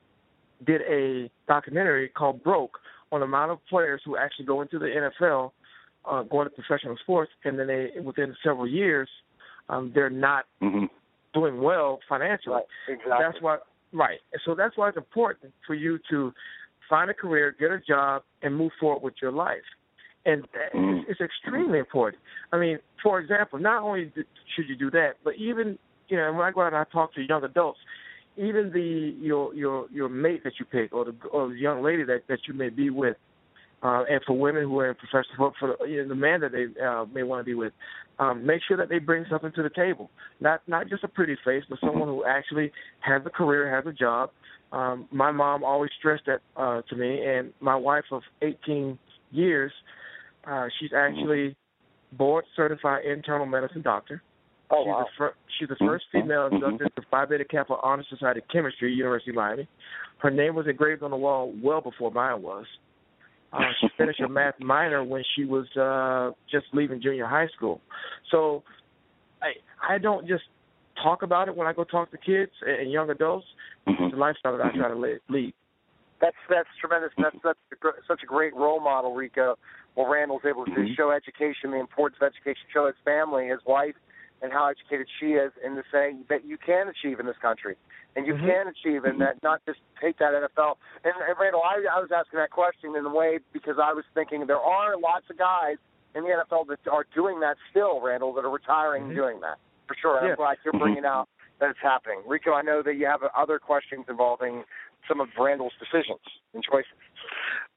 S6: did a documentary called Broke on the amount of players who actually go into the N F L, uh, going to professional sports, and then they within several years um, they're not mm-hmm. doing well financially.
S4: Right. Exactly.
S6: That's why right. So that's why it's important for you to find a career, get a job, and move forward with your life. And it's, it's extremely important. I mean, for example, not only should you do that, but even, you know, when I go out and I talk to young adults, even the your your your mate that you pick or the or the young lady that, that you may be with, uh, and for women who are in professional, for the, you know, the man that they uh, may want to be with, um, make sure that they bring something to the table. Not not just a pretty face, but someone who actually has a career, has a job. Um, my mom always stressed that uh, to me, and my wife of eighteen years. Uh, she's actually board certified internal medicine doctor.
S4: Oh,
S6: she's
S4: wow.
S6: The fir- she's the first female inducted to Phi Beta Kappa Honor Society of Chemistry, University of Miami. Her name was engraved on the wall well before mine was. Uh, she finished her math minor when she was uh, just leaving junior high school. So I I don't just talk about it when I go talk to kids and young adults. Mm-hmm. It's the lifestyle that I try to lead.
S4: That's that's tremendous. That's that's such a great role model, Rico. Well, Randall's able to mm-hmm. show education, the importance of education, show his family, his wife, and how educated she is, and to say that you can achieve in this country, and you mm-hmm. can achieve, and that not just take that N F L. And, and Randall, I, I was asking that question in a way because I was thinking there are lots of guys in the N F L that are doing that still, Randall, that are retiring mm-hmm. and doing that for sure. And yeah. I'm glad you're bringing out that it's happening. Rico, I know that you have other questions involving some of Randall's decisions and choices.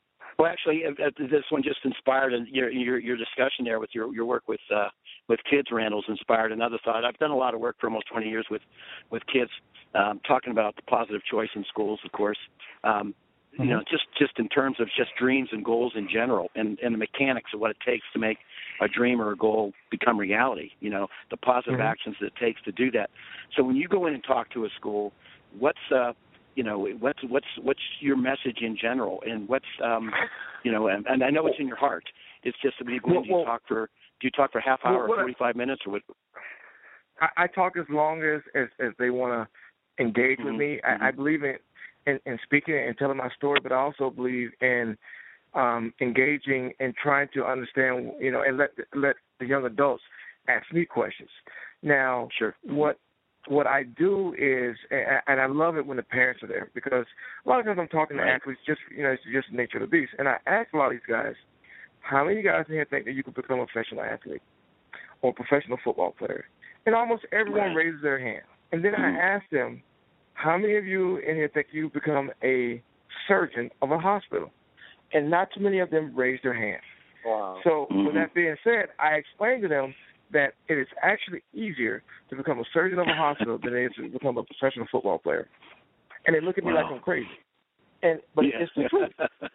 S5: Well, actually, uh, this one just inspired, and your your, your discussion there with your, your work with uh, with kids, Randall's inspired another thought. I've done a lot of work for almost twenty years with with kids, um, talking about the positive choice in schools, of course. Um, mm-hmm. You know, just just in terms of just dreams and goals in general, and, and the mechanics of what it takes to make a dream or a goal become reality. You know, the positive mm-hmm. actions that it takes to do that. So when you go in and talk to a school, what's uh, you know, what's what's what's your message in general, and what's um, you know, and, and I know it's in your heart. It's just that when you go in, do you talk for do you talk for half hour well, or forty-five minutes, or what?
S6: I, I talk as long as as, as they want to engage mm-hmm. with me.
S5: Mm-hmm.
S6: I, I believe in, in in speaking and telling my story, but I also believe in um, engaging and trying to understand, you know, and let let the young adults ask me questions. Now,
S5: sure.
S6: what What I do is, and I love it when the parents are there, because a lot of times I'm talking to
S5: right.
S6: athletes, just, you know, it's just the nature of the beast. And I ask a lot of these guys, how many guys in here think that you could become a professional athlete or a professional football player? And almost everyone
S5: right.
S6: raises their hand. And then mm-hmm. I ask them, how many of you in here think you become a surgeon of a hospital? And not too many of them raise their hand.
S4: Wow.
S6: So
S5: mm-hmm.
S6: with that being said, I explain to them that it is actually easier to become a surgeon of a hospital than it is to become a professional football player. And they look at me
S5: wow.
S6: like I'm crazy. And But
S5: yeah.
S6: it's the truth.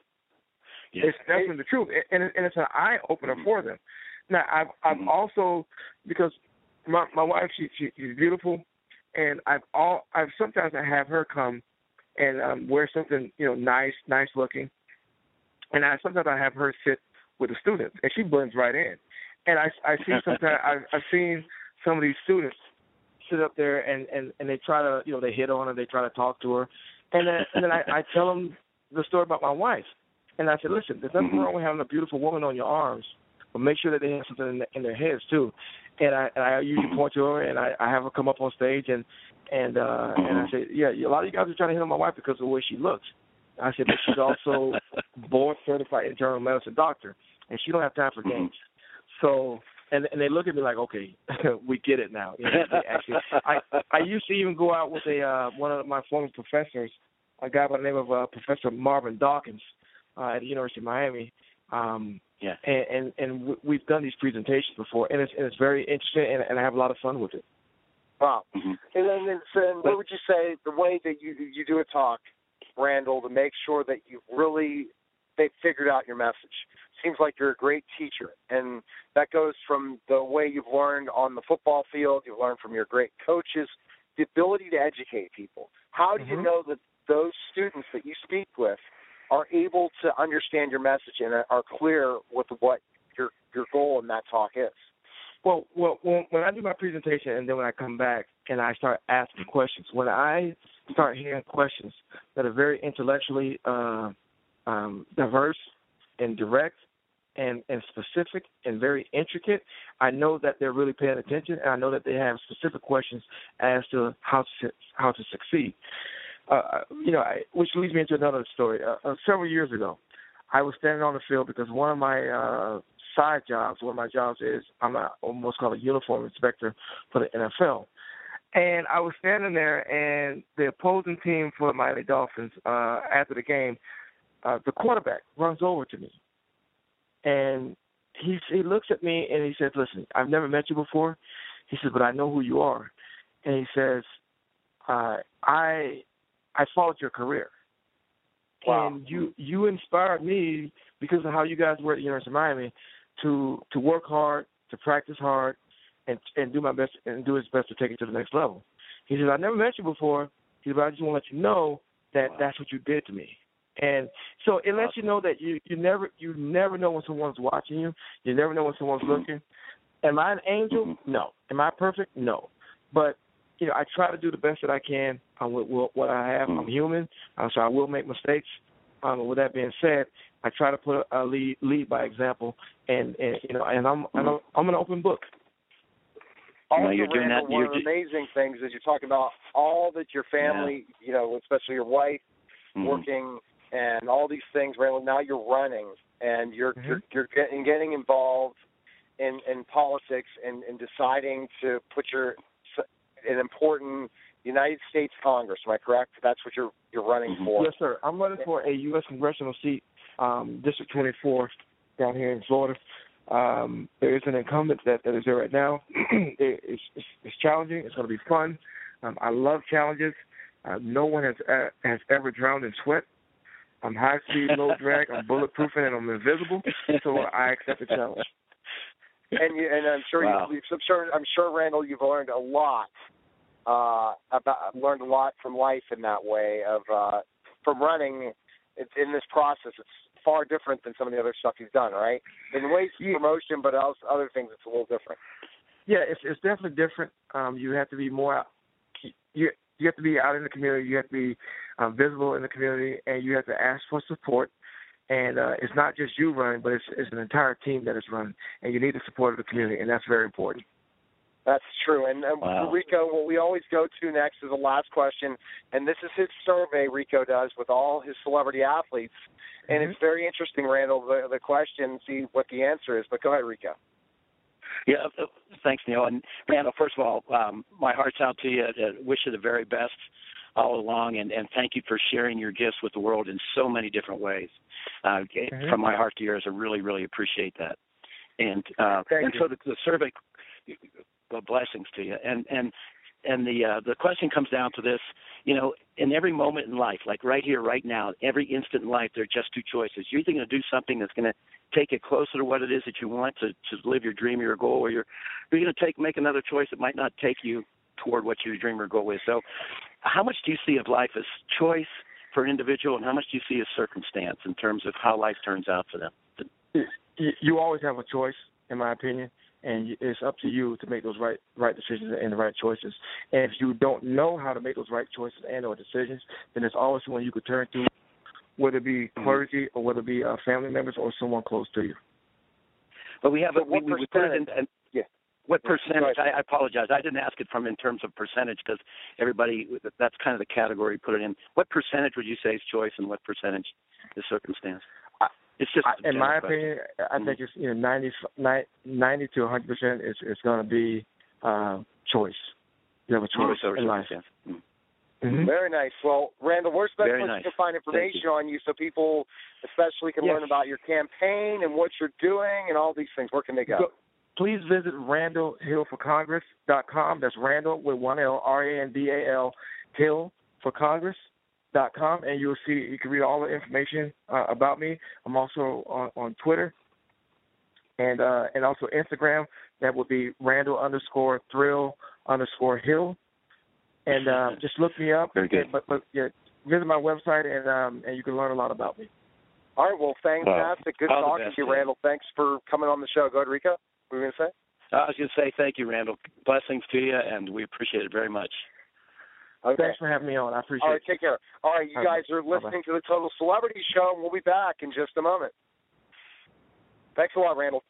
S5: yeah.
S6: It's definitely the truth. And, and it's an eye-opener mm-hmm. for them. Now, I've, I've
S5: mm-hmm.
S6: also, because my, my wife, she, she, she's beautiful, and I've all, I've sometimes I have her come and um, wear something, you know, nice, nice-looking. And I sometimes I have her sit with the students, and she blends right in. And I, I see sometimes I've, I've seen some of these students sit up there and, and, and they try to, you know, they hit on her, they try to talk to her, and then and then I, I tell them the story about my wife, and I said, listen, there's nothing wrong with having a beautiful woman on your arms, but make sure that they have something in, the, in their heads too. And I and I usually point to her, and I, I have her come up on stage, and and uh, and I say, yeah, a lot of you guys are trying to hit on my wife because of the way she looks. I said, but she's also board certified internal medicine doctor, and she don't have time for games. So, and and they look at me like, okay, we get it now. You know, actually, I I used to even go out with a uh, one of my former professors, a guy by the name of uh, Professor Marvin Dawkins uh, at the University of Miami. Um,
S5: yeah.
S6: And and, and we've done these presentations before, and it's and it's very interesting, and, and I have a lot of fun with it.
S4: Wow.
S5: Mm-hmm.
S4: And then, and so what would you say the way that you you do a talk, Randall, to make sure that you really they figured out your message? Seems like you're a great teacher, and that goes from the way you've learned on the football field, you've learned from your great coaches, the ability to educate people. How do mm-hmm. you know that those students that you speak with are able to understand your message and are clear with what your your goal in that talk is?
S6: Well, well, when I do my presentation and then when I come back and I start asking questions, when I start hearing questions that are very intellectually uh, um, diverse and direct and, and specific and very intricate, I know that they're really paying attention, and I know that they have specific questions as to how to how to succeed. Uh, you know, I, which leads me into another story. Uh, uh, several years ago, I was standing on the field because one of my uh, side jobs, one of my jobs is I'm a, what's called a uniform inspector for the N F L. And I was standing there, and the opposing team for the Miami Dolphins, uh, after the game, uh, the quarterback runs over to me. And he he looks at me, and he says, listen, I've never met you before. He says, but I know who you are. And he says, uh, I I followed your career.
S4: Wow.
S6: And you, you inspired me because of how you guys were at the University of Miami to to work hard, to practice hard, and and do my best and do his best to take it to the next level. He says, I never met you before. He says, but I just want to let you know that wow. that's what you did to me. And so it lets you know that you, you never you never know when someone's watching you. You never know when someone's looking. Am I an angel? No. Am I perfect? No. But, you know, I try to do the best that I can um, with, with what I have. I'm human, uh, so I will make mistakes. Um, with that being said, I try to put a lead, lead by example, and, and you know, and I'm and I'm, I'm an open book.
S4: Also,
S5: no, you're doing
S4: Randall,
S5: that.
S4: One
S5: You're
S4: of the amazing things is you're talking about all that your family, yeah. you know, especially your wife, mm-hmm. working. And all these things, Randall. Now you're running, and you're mm-hmm. you're, you're getting, getting involved in, in politics, and, and deciding to put your an important United States Congress. Am I correct? That's what you're you're running
S5: mm-hmm.
S4: for.
S6: Yes, sir. I'm running for a U S congressional seat um, District twenty-four down here in Florida. Um, there is an incumbent that, that is there right now. it, it's, it's, it's challenging. It's going to be fun. Um, I love challenges. Uh, no one has uh, has ever drowned in sweat. I'm high speed, low drag. I'm bulletproof, and I'm invisible. So I accept the challenge.
S4: And you, and I'm sure
S5: wow.
S4: you, I'm sure I'm sure Randall, you've learned a lot uh, about learned a lot from life in that way of uh, from running. It's in this process. It's far different than some of the other stuff you've done, right? In ways of promotion, but also other things, it's a little different.
S6: Yeah, it's it's definitely different. Um, you have to be more. You you have to be out in the community. You have to be um, visible in the community, and you have to ask for support. And uh, it's not just you running, but it's it's an entire team that is running, and you need the support of the community, and that's very important.
S4: That's true. And uh,
S5: wow.
S4: Rico, what we always go to next is the last question, and this is his survey Rico does with all his celebrity athletes. And mm-hmm. it's very interesting, Randall, the, the question, see what the answer is. But go ahead, Rico.
S5: Yeah, thanks, Neil. And Randall, first of all, um, my heart's out to you. I wish you the very best all along, and, and thank you for sharing your gifts with the world in so many different ways. Uh, mm-hmm. From my heart to yours, I really, really appreciate that. And uh, and
S6: you.
S5: so the, the survey, well, blessings to you. And and and the uh, the question comes down to this: you know, in every moment in life, like right here, right now, every instant in life, there are just two choices. You're either going to do something that's going to take it closer to what it is that you want to, to live your dream or your goal, or you're, you're going to take make another choice that might not take you toward what your dream or goal is. So how much do you see of life as choice for an individual, and how much do you see as circumstance in terms of how life turns out for them?
S6: You, you always have a choice, in my opinion, and it's up to you to make those right right decisions and the right choices. And if you don't know how to make those right choices and or decisions, then there's always someone you could turn to, whether it be clergy or whether it be uh, family members or someone close to you.
S5: But we have
S4: so
S5: a, we, we put it in, and
S4: yeah.
S5: What percentage? I, I apologize. I didn't ask it from in terms of percentage because everybody, that's kind of the category you put it in. What percentage would you say is choice and what percentage is circumstance? It's just
S6: I, in my
S5: question.
S6: opinion, I
S5: mm-hmm.
S6: think it's you know ninety, ninety to one hundred percent is is going to be uh, choice. You have a choice
S5: choice
S6: in life.
S5: Mm-hmm.
S6: Mm-hmm.
S4: Very nice. Well, Randall, where's the best place
S5: nice.
S4: to find information you. on you so people especially can
S6: yes.
S4: learn about your campaign and what you're doing and all these things? Where can they go?
S6: go please visit Randall Hill for Congress dot com. That's Randall with one L, R A N D A L, Hill for Congress dot com, and you'll see, you can read all the information uh, about me. I'm also on, on Twitter and uh, and also Instagram. That would be Randall underscore Thrill underscore Hill. And uh, just look me up.
S5: Very good.
S6: But, but yeah, visit my website, and um, and you can learn a lot about me.
S4: All right. Well, fantastic. Good
S5: all
S4: talking to you, Randall. Thanks for coming on the show. Go ahead, Rico. What were you going to say?
S5: I was going to say thank you, Randall. Blessings to you, and we appreciate it very much.
S6: Okay. Thanks for having me on. I appreciate it.
S4: All right, take care. All right, you guys are listening to the Total Celebrity Show, and we'll be back in just a moment. Thanks a lot, Randall.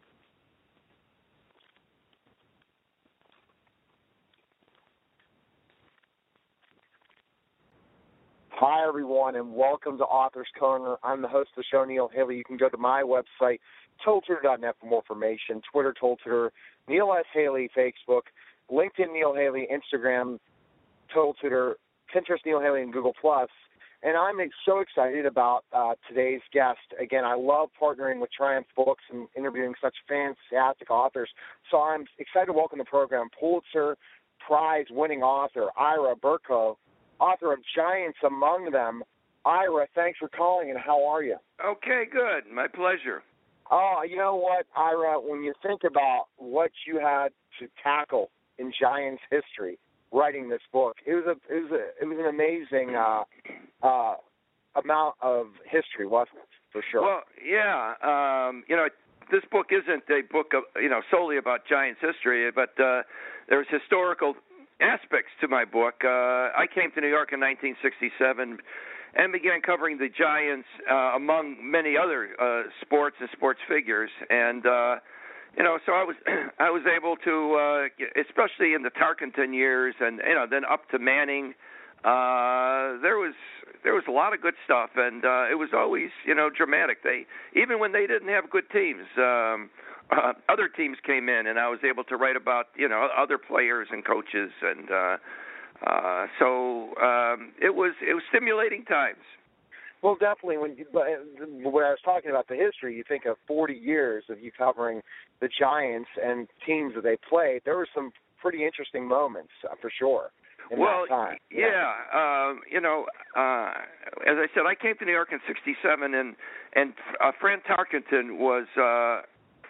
S4: Hi, everyone, and welcome to Author's Corner. I'm the host of the show, Neil Haley. You can go to my website, total tutor dot net, for more information. Twitter, Total Tutor, Neil S. Haley, Facebook, LinkedIn, Neil Haley, Instagram, Total Tutor, Pinterest, Neil Haley, and Google Plus. And I'm so excited about uh, today's guest. Again, I love partnering with Triumph Books and interviewing such fantastic authors. So I'm excited to welcome the program Pulitzer Prize-winning author Ira Berkow, author of Giants Among Them. Ira, thanks for calling, and how are you?
S7: Okay, good. My pleasure.
S4: Oh, you know what, Ira, when you think about what you had to tackle in Giants history, writing this book, it was a it was a it was an amazing uh, uh, amount of history, wasn't it? For sure.
S7: Well, yeah. Um, you know, this book isn't a book of you know solely about Giants history, but uh, there's historical aspects to my book. Uh, I came to New York in nineteen sixty-seven and began covering the Giants uh, among many other uh, sports and sports figures, and. Uh, You know, so I was I was able to, uh, especially in the Tarkenton years, and you know, then up to Manning. Uh, there was there was a lot of good stuff, and uh, it was always you know dramatic. They even when they didn't have good teams, um, uh, other teams came in, and I was able to write about you know other players and coaches, and uh, uh, so um, it was it was stimulating times.
S4: Well, definitely. When you, when I was talking about the history, you think of forty years of you covering the Giants and teams that they played. There were some pretty interesting moments, uh, for sure. In
S7: well,
S4: that time.
S7: yeah, yeah um, you know, uh, as I said, I came to New York in sixty-seven, and and uh, Fran Tarkenton was uh,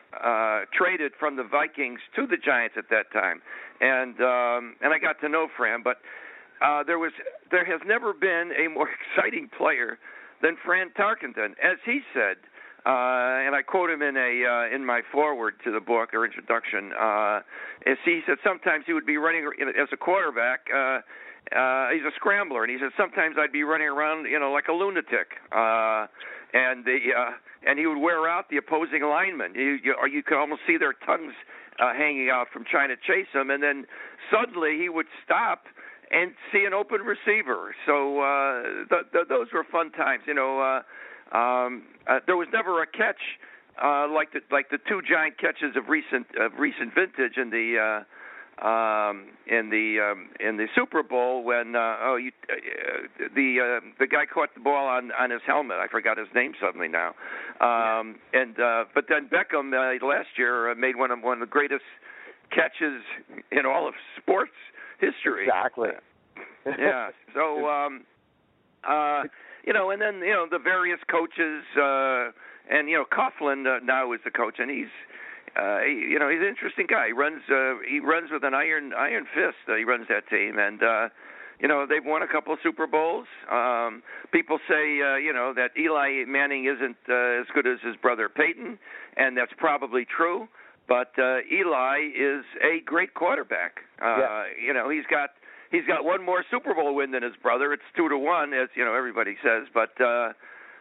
S7: uh, traded from the Vikings to the Giants at that time, and um, and I got to know Fran, but uh, there was there has never been a more exciting player than Fran Tarkenton, as he said. Uh, and I quote him in a uh, in my foreword to the book or introduction. Uh, as he said, sometimes he would be running as a quarterback. Uh, uh, he's a scrambler, and he said sometimes I'd be running around, you know, like a lunatic. Uh, and the uh, and he would wear out the opposing linemen. You, you, or you could almost see their tongues uh, hanging out from trying to chase him. And then suddenly he would stop and see an open receiver. So uh, th- th- those were fun times, you know. Uh, Um, uh, there was never a catch uh, like the like the two giant catches of recent of recent vintage in the uh, um, in the um, in the Super Bowl when uh, oh you, uh, the uh, the guy caught the ball on, on his helmet. I forgot his name suddenly now. Um, and uh, but then Beckham uh, last year uh, made one of one of the greatest catches in all of sports history.
S4: Exactly.
S7: Yeah. So. Um, uh, You know, and then, you know, the various coaches, uh, and, you know, Coughlin uh, now is the coach, and he's, uh, he, you know, he's an interesting guy. He runs uh, he runs with an iron iron fist. Uh, he runs that team, and, uh, you know, they've won a couple of Super Bowls. Um, people say, uh, you know, that Eli Manning isn't uh, as good as his brother Peyton, and that's probably true, but uh, Eli is a great quarterback. Uh,
S4: yeah.
S7: You know, he's got... He's got one more Super Bowl win than his brother. It's two to one, as you know everybody says. But uh,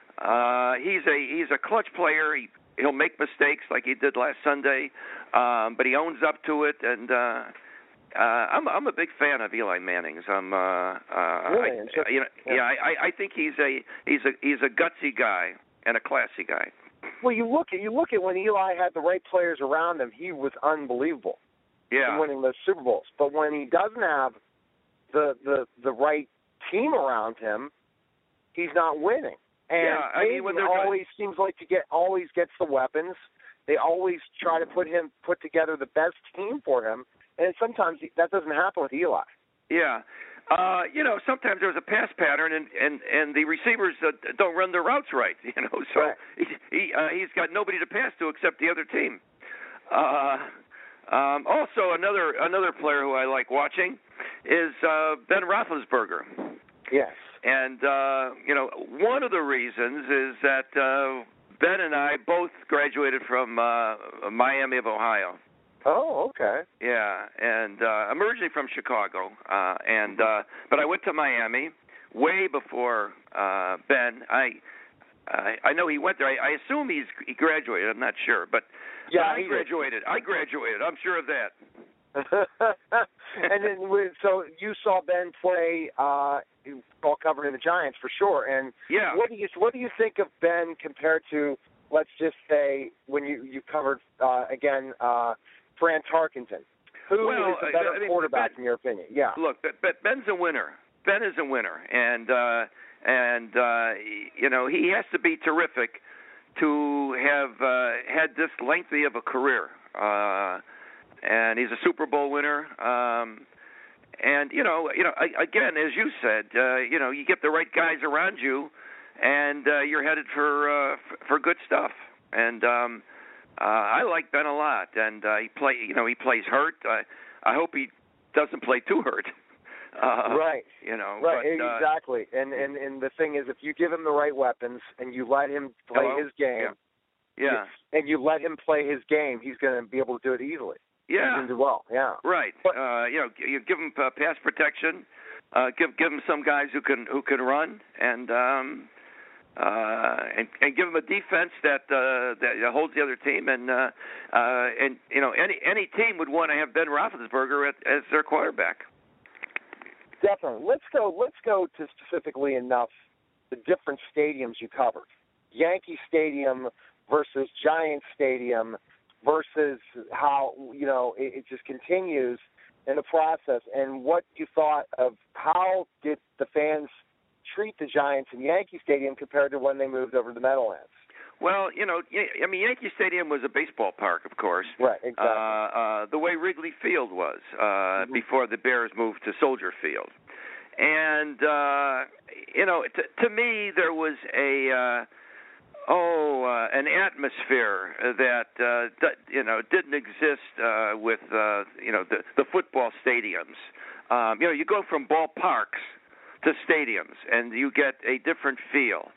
S7: uh, he's a he's a clutch player. He he'll make mistakes like he did last Sunday, um, but he owns up to it. And uh, uh, I'm I'm a big fan of Eli Manning's. I'm uh, uh,
S4: really?
S7: I, you know, yeah, yeah I, I think he's a he's a he's a gutsy guy and a classy guy.
S4: Well, you look at you look at when Eli had the right players around him, he was unbelievable.
S7: Yeah,
S4: in winning those Super Bowls. But when he doesn't have the the the right team around him, he's not winning. And
S7: yeah, I mean, when they're
S4: always seems like to get always gets the weapons. They always try to put him put together the best team for him, and sometimes that doesn't happen with Eli.
S7: Yeah. Uh, you know, sometimes there's a pass pattern, and and and the receivers uh, don't run their routes right. You know, so
S4: right.
S7: he, he uh, he's got nobody to pass to except the other team. Uh, um, also, another another player who I like watching is uh, Ben Roethlisberger.
S4: Yes.
S7: And, uh, you know, one of the reasons is that uh, Ben and I both graduated from uh, Miami of Ohio.
S4: Oh, okay.
S7: Yeah, and uh, I'm originally from Chicago, uh, and uh, but I went to Miami way before uh, Ben. I, I I know he went there. I, I assume he's he graduated. I'm not sure, but
S4: yeah,
S7: but I graduated. I graduated. I'm sure of that.
S4: And then, with, so you saw Ben play, uh, all covering the Giants for sure. And
S7: yeah,
S4: what do you what do you think of Ben compared to, let's just say, when you you covered uh, again uh, Fran Tarkenton? Who
S7: well,
S4: is the better
S7: I mean,
S4: quarterback
S7: Ben,
S4: in your opinion? Yeah.
S7: Look, Ben's a winner. Ben is a winner, and uh, and uh, you know he has to be terrific to have uh, had this lengthy of a career. Uh, And he's a Super Bowl winner, um, and you know, you know, again, as you said, uh, you know, you get the right guys around you, and uh, you're headed for uh, for good stuff. And um, uh, I like Ben a lot, and uh, he play, you know, he plays hurt. I, I hope he doesn't play too hurt. Uh,
S4: right.
S7: You know.
S4: Right.
S7: But, uh,
S4: exactly. And and and the thing is, if you give him the right weapons and you let him play
S7: hello?
S4: his game,
S7: yeah. yeah.
S4: and you let him play his game, he's going to be able to do it easily.
S7: Yeah.
S4: Do well. Yeah.
S7: Right.
S4: But,
S7: uh, you know, you give them uh, pass protection. Uh, give give them some guys who can who can run, and um, uh, and, and give them a defense that uh, that holds the other team. And uh, uh, and you know, any any team would want to have Ben Roethlisberger at, as their quarterback.
S4: Definitely. Let's go. Let's go to specifically enough the different stadiums you covered: Yankee Stadium versus Giant Stadium. Versus how, you know, it, it just continues in the process, and what you thought of how did the fans treat the Giants in Yankee Stadium compared to when they moved over to the Meadowlands?
S7: Well, you know, I mean, Yankee Stadium was a baseball park, of course.
S4: Right, exactly.
S7: Uh, uh, the way Wrigley Field was uh, mm-hmm. before the Bears moved to Soldier Field. And, uh, you know, t- to me, there was a, uh, oh, uh, an atmosphere that, uh, d- you know, didn't exist uh, with, uh, you know, the, the football stadiums. Um, you know, you go from ballparks to stadiums, and you get a different feel.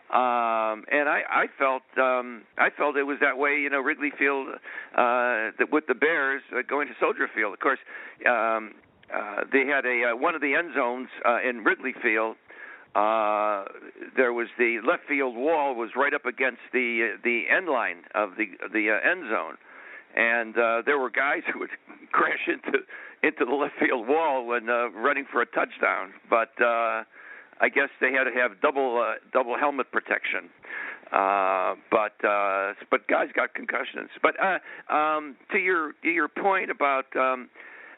S7: Um, and I, I felt um, I felt it was that way, you know, Wrigley Field uh, that with the Bears uh, going to Soldier Field. Of course, um, uh, they had a uh, one of the end zones uh, in Wrigley Field. Uh, there was the left field wall was right up against the the end line of the the uh, end zone, and uh, there were guys who would crash into into the left field wall when uh, running for a touchdown, but. Uh, I guess they had to have double uh, double helmet protection, uh, but uh, but guys got concussions. But uh, um, to your to your point about um,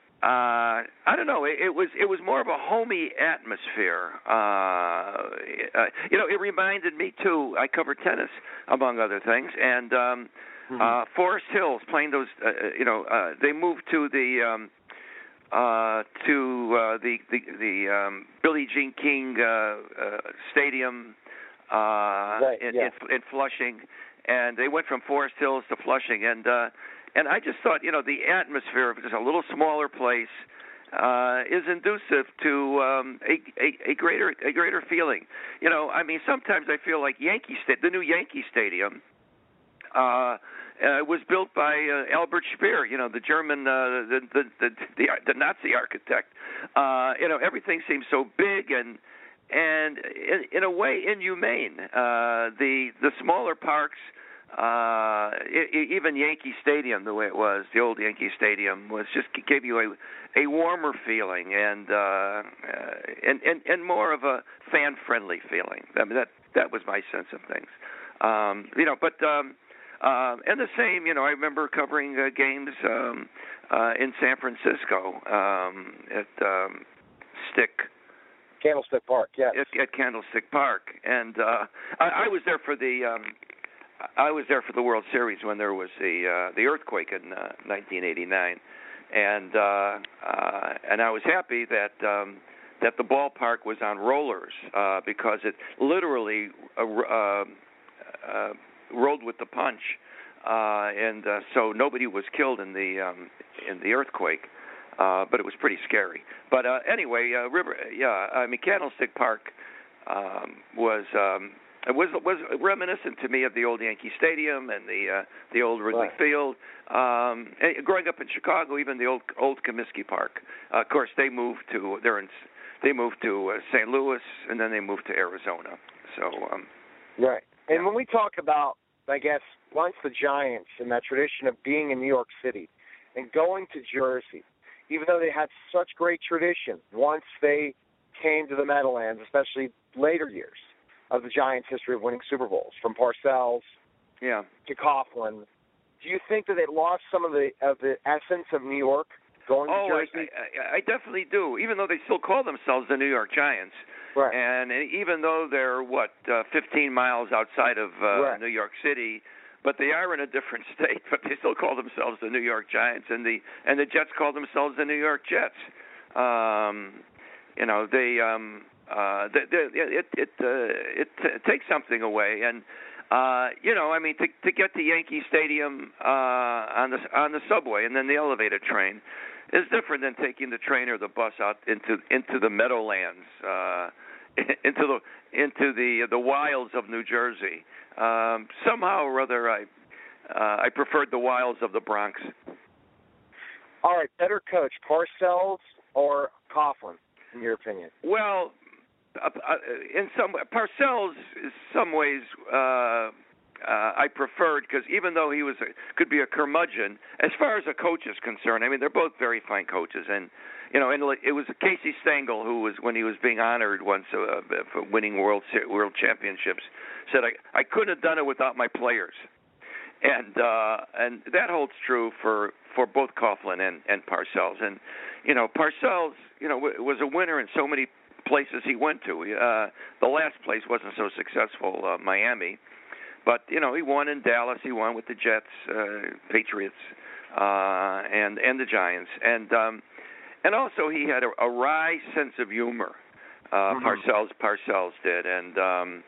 S7: uh, I don't know, it, it was it was more of a homey atmosphere. Uh, uh, you know, it reminded me too. I covered tennis among other things, and um, mm-hmm. uh, Forest Hills playing those. Uh, you know, uh, they moved to the. Um, Uh, to uh, the the, the um, Billie Jean King uh, uh, Stadium uh,
S4: right,
S7: in,
S4: yeah.
S7: in, in Flushing, and they went from Forest Hills to Flushing, and uh, and I just thought, you know, the atmosphere of just a little smaller place uh, is inducive to um, a, a a greater a greater feeling. You know, I mean, sometimes I feel like Yankee Sta- the new Yankee Stadium. Uh, Uh, it was built by uh, Albert Speer, you know, the German, uh, the, the the the the Nazi architect. Uh, you know, everything seems so big and and in, in a way inhumane. Uh, the the smaller parks, uh, I, even Yankee Stadium, the way it was, the old Yankee Stadium, was just gave you a a warmer feeling and uh, and, and and more of a fan friendly feeling. I mean, that that was my sense of things. Um, you know, but. Um, Uh, and the same, you know, I remember covering uh, games um, uh, in San Francisco um, at um, Stick.
S4: Candlestick Park, yes.
S7: At, at Candlestick Park, and uh, I, I was there for the um, I was there for the World Series when there was the uh, the earthquake in uh, nineteen eighty-nine, and uh, uh, and I was happy that um, that the ballpark was on rollers uh, because it literally. Uh, uh, uh, rolled with the punch, uh, and uh, so nobody was killed in the um, in the earthquake, uh, but it was pretty scary. But uh, anyway, uh, River, yeah, I mean Candlestick Park um, was um, it was was reminiscent to me of the old Yankee Stadium and the uh, the old Wrigley
S4: right.
S7: Field. Um, and growing up in Chicago, even the old old Comiskey Park. Uh, of course, they moved to they're in, they moved to uh, Saint Louis, and then they moved to Arizona. So um,
S4: right. And
S7: yeah.
S4: when we talk about, I guess, once the Giants and that tradition of being in New York City and going to Jersey, even though they had such great tradition, once they came to the Meadowlands, especially later years of the Giants' history of winning Super Bowls, from Parcells
S7: yeah.
S4: to Coughlin, do you think that they lost some of the of the essence of New York going
S7: oh,
S4: to Jersey?
S7: I, I, I definitely do, even though they still call themselves the New York Giants.
S4: Right.
S7: And even though they're, what, uh, fifteen miles outside of uh,
S4: right.
S7: New York City, but they are in a different state, but they still call themselves the New York Giants, and the and the Jets call themselves the New York Jets. Um, you know, they, um, uh, they, they, it it uh, it t- takes something away, and uh, you know, I mean, to to get to Yankee Stadium uh, on the on the subway and then the elevated train is different than taking the train or the bus out into into the Meadowlands, uh, into the into the the wilds of New Jersey. Um, somehow or other, I uh, I preferred the wilds of the Bronx.
S4: All right, better coach, Parcells or Coughlin, in your opinion?
S7: Well, uh, uh, in some Parcells, in some ways. Uh, Uh, I preferred because even though he was a, could be a curmudgeon, as far as a coach is concerned, I mean they're both very fine coaches, and you know, and it was Casey Stengel who was when he was being honored once uh, for winning world world championships, said I I couldn't have done it without my players, and uh, and that holds true for, for both Coughlin and, and Parcells, and you know Parcells you know w- was a winner in so many places he went to. Uh, the last place wasn't so successful, uh, Miami, but you know he won in Dallas. He won with the Jets, uh, Patriots, uh, and and the Giants, and um, and also he had a, a wry sense of humor. Uh, mm-hmm. Parcells Parcells did, and. Um,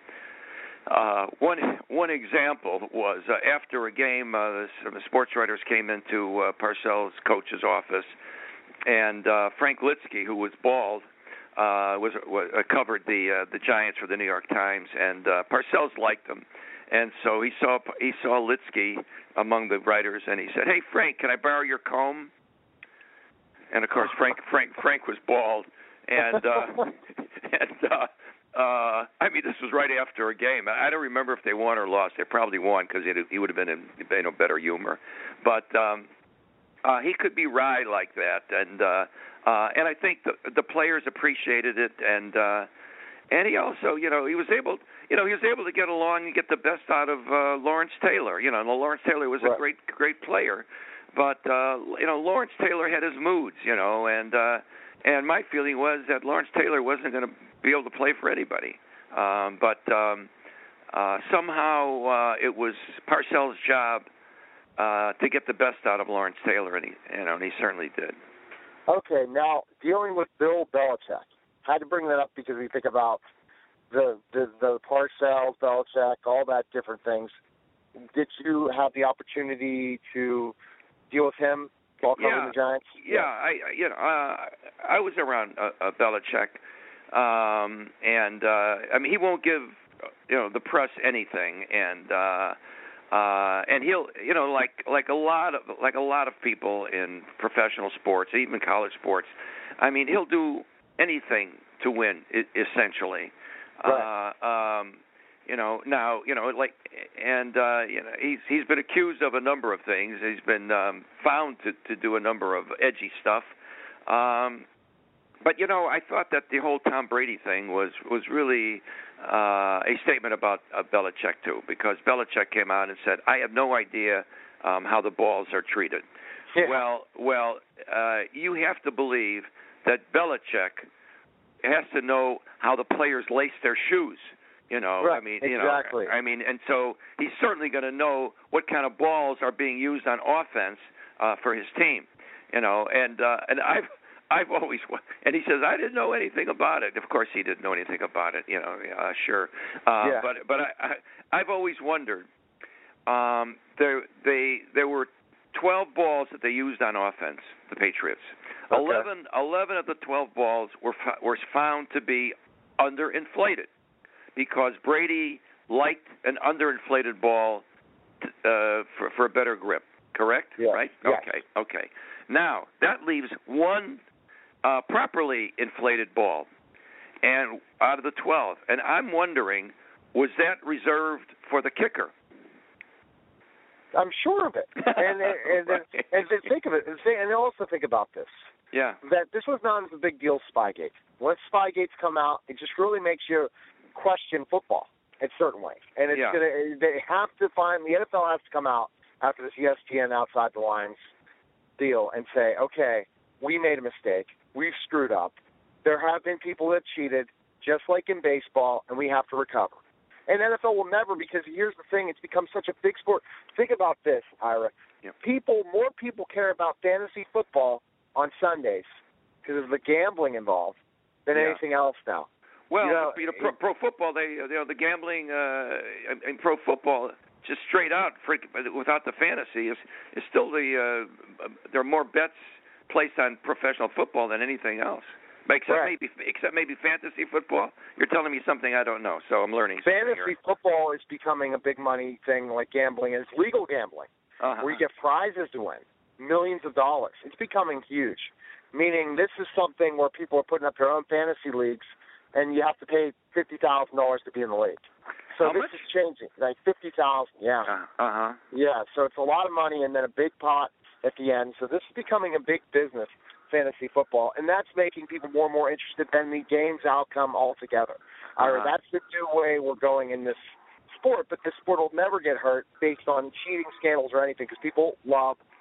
S7: Uh, one one example was uh, after a game, uh, some sports writers came into uh, Parcells' coach's office, and uh, Frank Litsky, who was bald, uh, was, was uh, covered the uh, the Giants for the New York Times, and uh, Parcells liked him, and so he saw he saw Litsky among the writers, and he said, "Hey Frank, can I borrow your comb?" And of course Frank Frank Frank was bald, and uh, and. Uh, Uh, I mean, this was right after a game. I don't remember if they won or lost. They probably won because he would have been in you know, better humor. But um, uh, he could be wry like that, and uh, uh, and I think the, the players appreciated it, and uh, and he also, you know, he was able, you know, he was able to get along and get the best out of uh, Lawrence Taylor. You know, and Lawrence Taylor was
S4: right.
S7: a great great player, but uh, you know, Lawrence Taylor had his moods, you know, and uh, and my feeling was that Lawrence Taylor wasn't going to be able to play for anybody. Um, but um, uh, somehow uh, it was Parcells' job uh, to get the best out of Lawrence Taylor, and he, you know, and he certainly did.
S4: Okay, now dealing with Bill Belichick, had to bring that up because we think about the the, the Parcells, Belichick, all that different things. Did you have the opportunity to deal with him while covering
S7: yeah,
S4: the Giants?
S7: Yeah, yeah. I you know uh, I was around uh, uh, Belichick. Um, and uh, I mean, he won't give you know the press anything, and uh, uh, and he'll you know like like a lot of like a lot of people in professional sports, even college sports. I mean, he'll do anything to win, essentially.
S4: Right.
S7: Uh, um, you know now you know like and uh, you know he's he's been accused of a number of things. He's been um, found to to do a number of edgy stuff. Um, But, you know, I thought that the whole Tom Brady thing was, was really uh, a statement about uh, Belichick, too, because Belichick came out and said, I have no idea um, how the balls are treated.
S4: Yeah.
S7: Well, well, uh, you have to believe that Belichick has to know how the players lace their shoes. You know,
S4: right.
S7: I mean,
S4: exactly.
S7: you know, I mean, and so he's certainly going to know what kind of balls are being used on offense uh, for his team. You know, and uh, and I've. I've always, and he says, I didn't know anything about it. Of course, he didn't know anything about it. You know, uh, sure. Uh,
S4: yeah.
S7: But but I, I, I've always wondered. Um, there they there were twelve balls that they used on offense. The Patriots.
S4: Okay.
S7: Eleven eleven of the twelve balls were were found to be underinflated because Brady liked an underinflated ball uh, for for a better grip. Correct?
S4: Yeah.
S7: Right?
S4: Yes.
S7: Okay. Okay. Now that leaves one. Uh, properly inflated ball, and out of the twelve, and I'm wondering, was that reserved for the kicker?
S4: I'm sure of it, and and, and, and, and think of it, and, think, and also think about this.
S7: Yeah.
S4: That this was not a big deal. Spygate. Once Spygates come out, it just really makes you question football in certain ways, and it's
S7: yeah.
S4: gonna. They have to find the N F L has to come out after this E S P N outside the lines deal and say, okay, we made a mistake. We've screwed up. There have been people that cheated, just like in baseball, and we have to recover. And N F L will never, because here's the thing, it's become such a big sport. Think about this, Ira.
S7: Yep.
S4: People, more people care about fantasy football on Sundays because of the gambling involved than
S7: yeah.
S4: anything else now.
S7: Well,
S4: you know,
S7: you know pro, pro football, they, you know, the gambling uh, in pro football, just straight out, without the fantasy, is is still the uh, there are more bets placed on professional football than anything else, except
S4: right.
S7: maybe except maybe fantasy football. You're telling me something I don't know, so I'm learning.
S4: Fantasy football is becoming a big money thing, like gambling. It's legal gambling,
S7: uh-huh.
S4: where you get prizes to win, millions of dollars. It's becoming huge, meaning this is something where people are putting up their own fantasy leagues, and you have to pay fifty thousand dollars to be in the league. So
S7: How
S4: this
S7: much?
S4: is changing, like fifty thousand. Yeah.
S7: Uh huh.
S4: Yeah. So it's a lot of money, and then a big pot at the end. So this is becoming a big business, fantasy football, and that's making people more and more interested than the game's outcome altogether.
S7: Uh-huh.
S4: Ira, that's the new way we're going in this sport, but this sport will never get hurt based on cheating scandals or anything because people love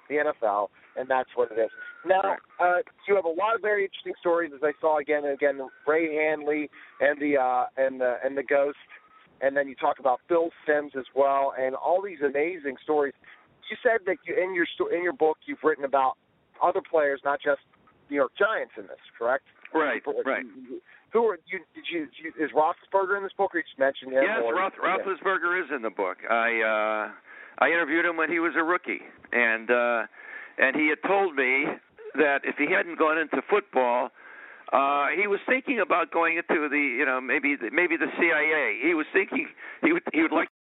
S4: the N F L, and that's what it is. Now, uh, you have a lot of very interesting stories, as I saw again and again, Ray Handley and the uh, and the and the Ghost, and then you talk about Phil Simms as well, and all these amazing stories. You said that you, in your sto- in your book you've written about other players, not just New York Giants, in this, correct?
S7: Right,
S4: People,
S7: right.
S4: You, who are you? Did you, did you? Is Roethlisberger in this book, or you just mentioned him?
S7: Yes,
S4: or,
S7: Roth, Roethlisberger yeah. is in the book. I uh, I interviewed him when he was a rookie, and uh, and he had told me that if he hadn't gone into football, uh, he was thinking about going into the, you know, maybe the, maybe the C I A. He was thinking he would he would like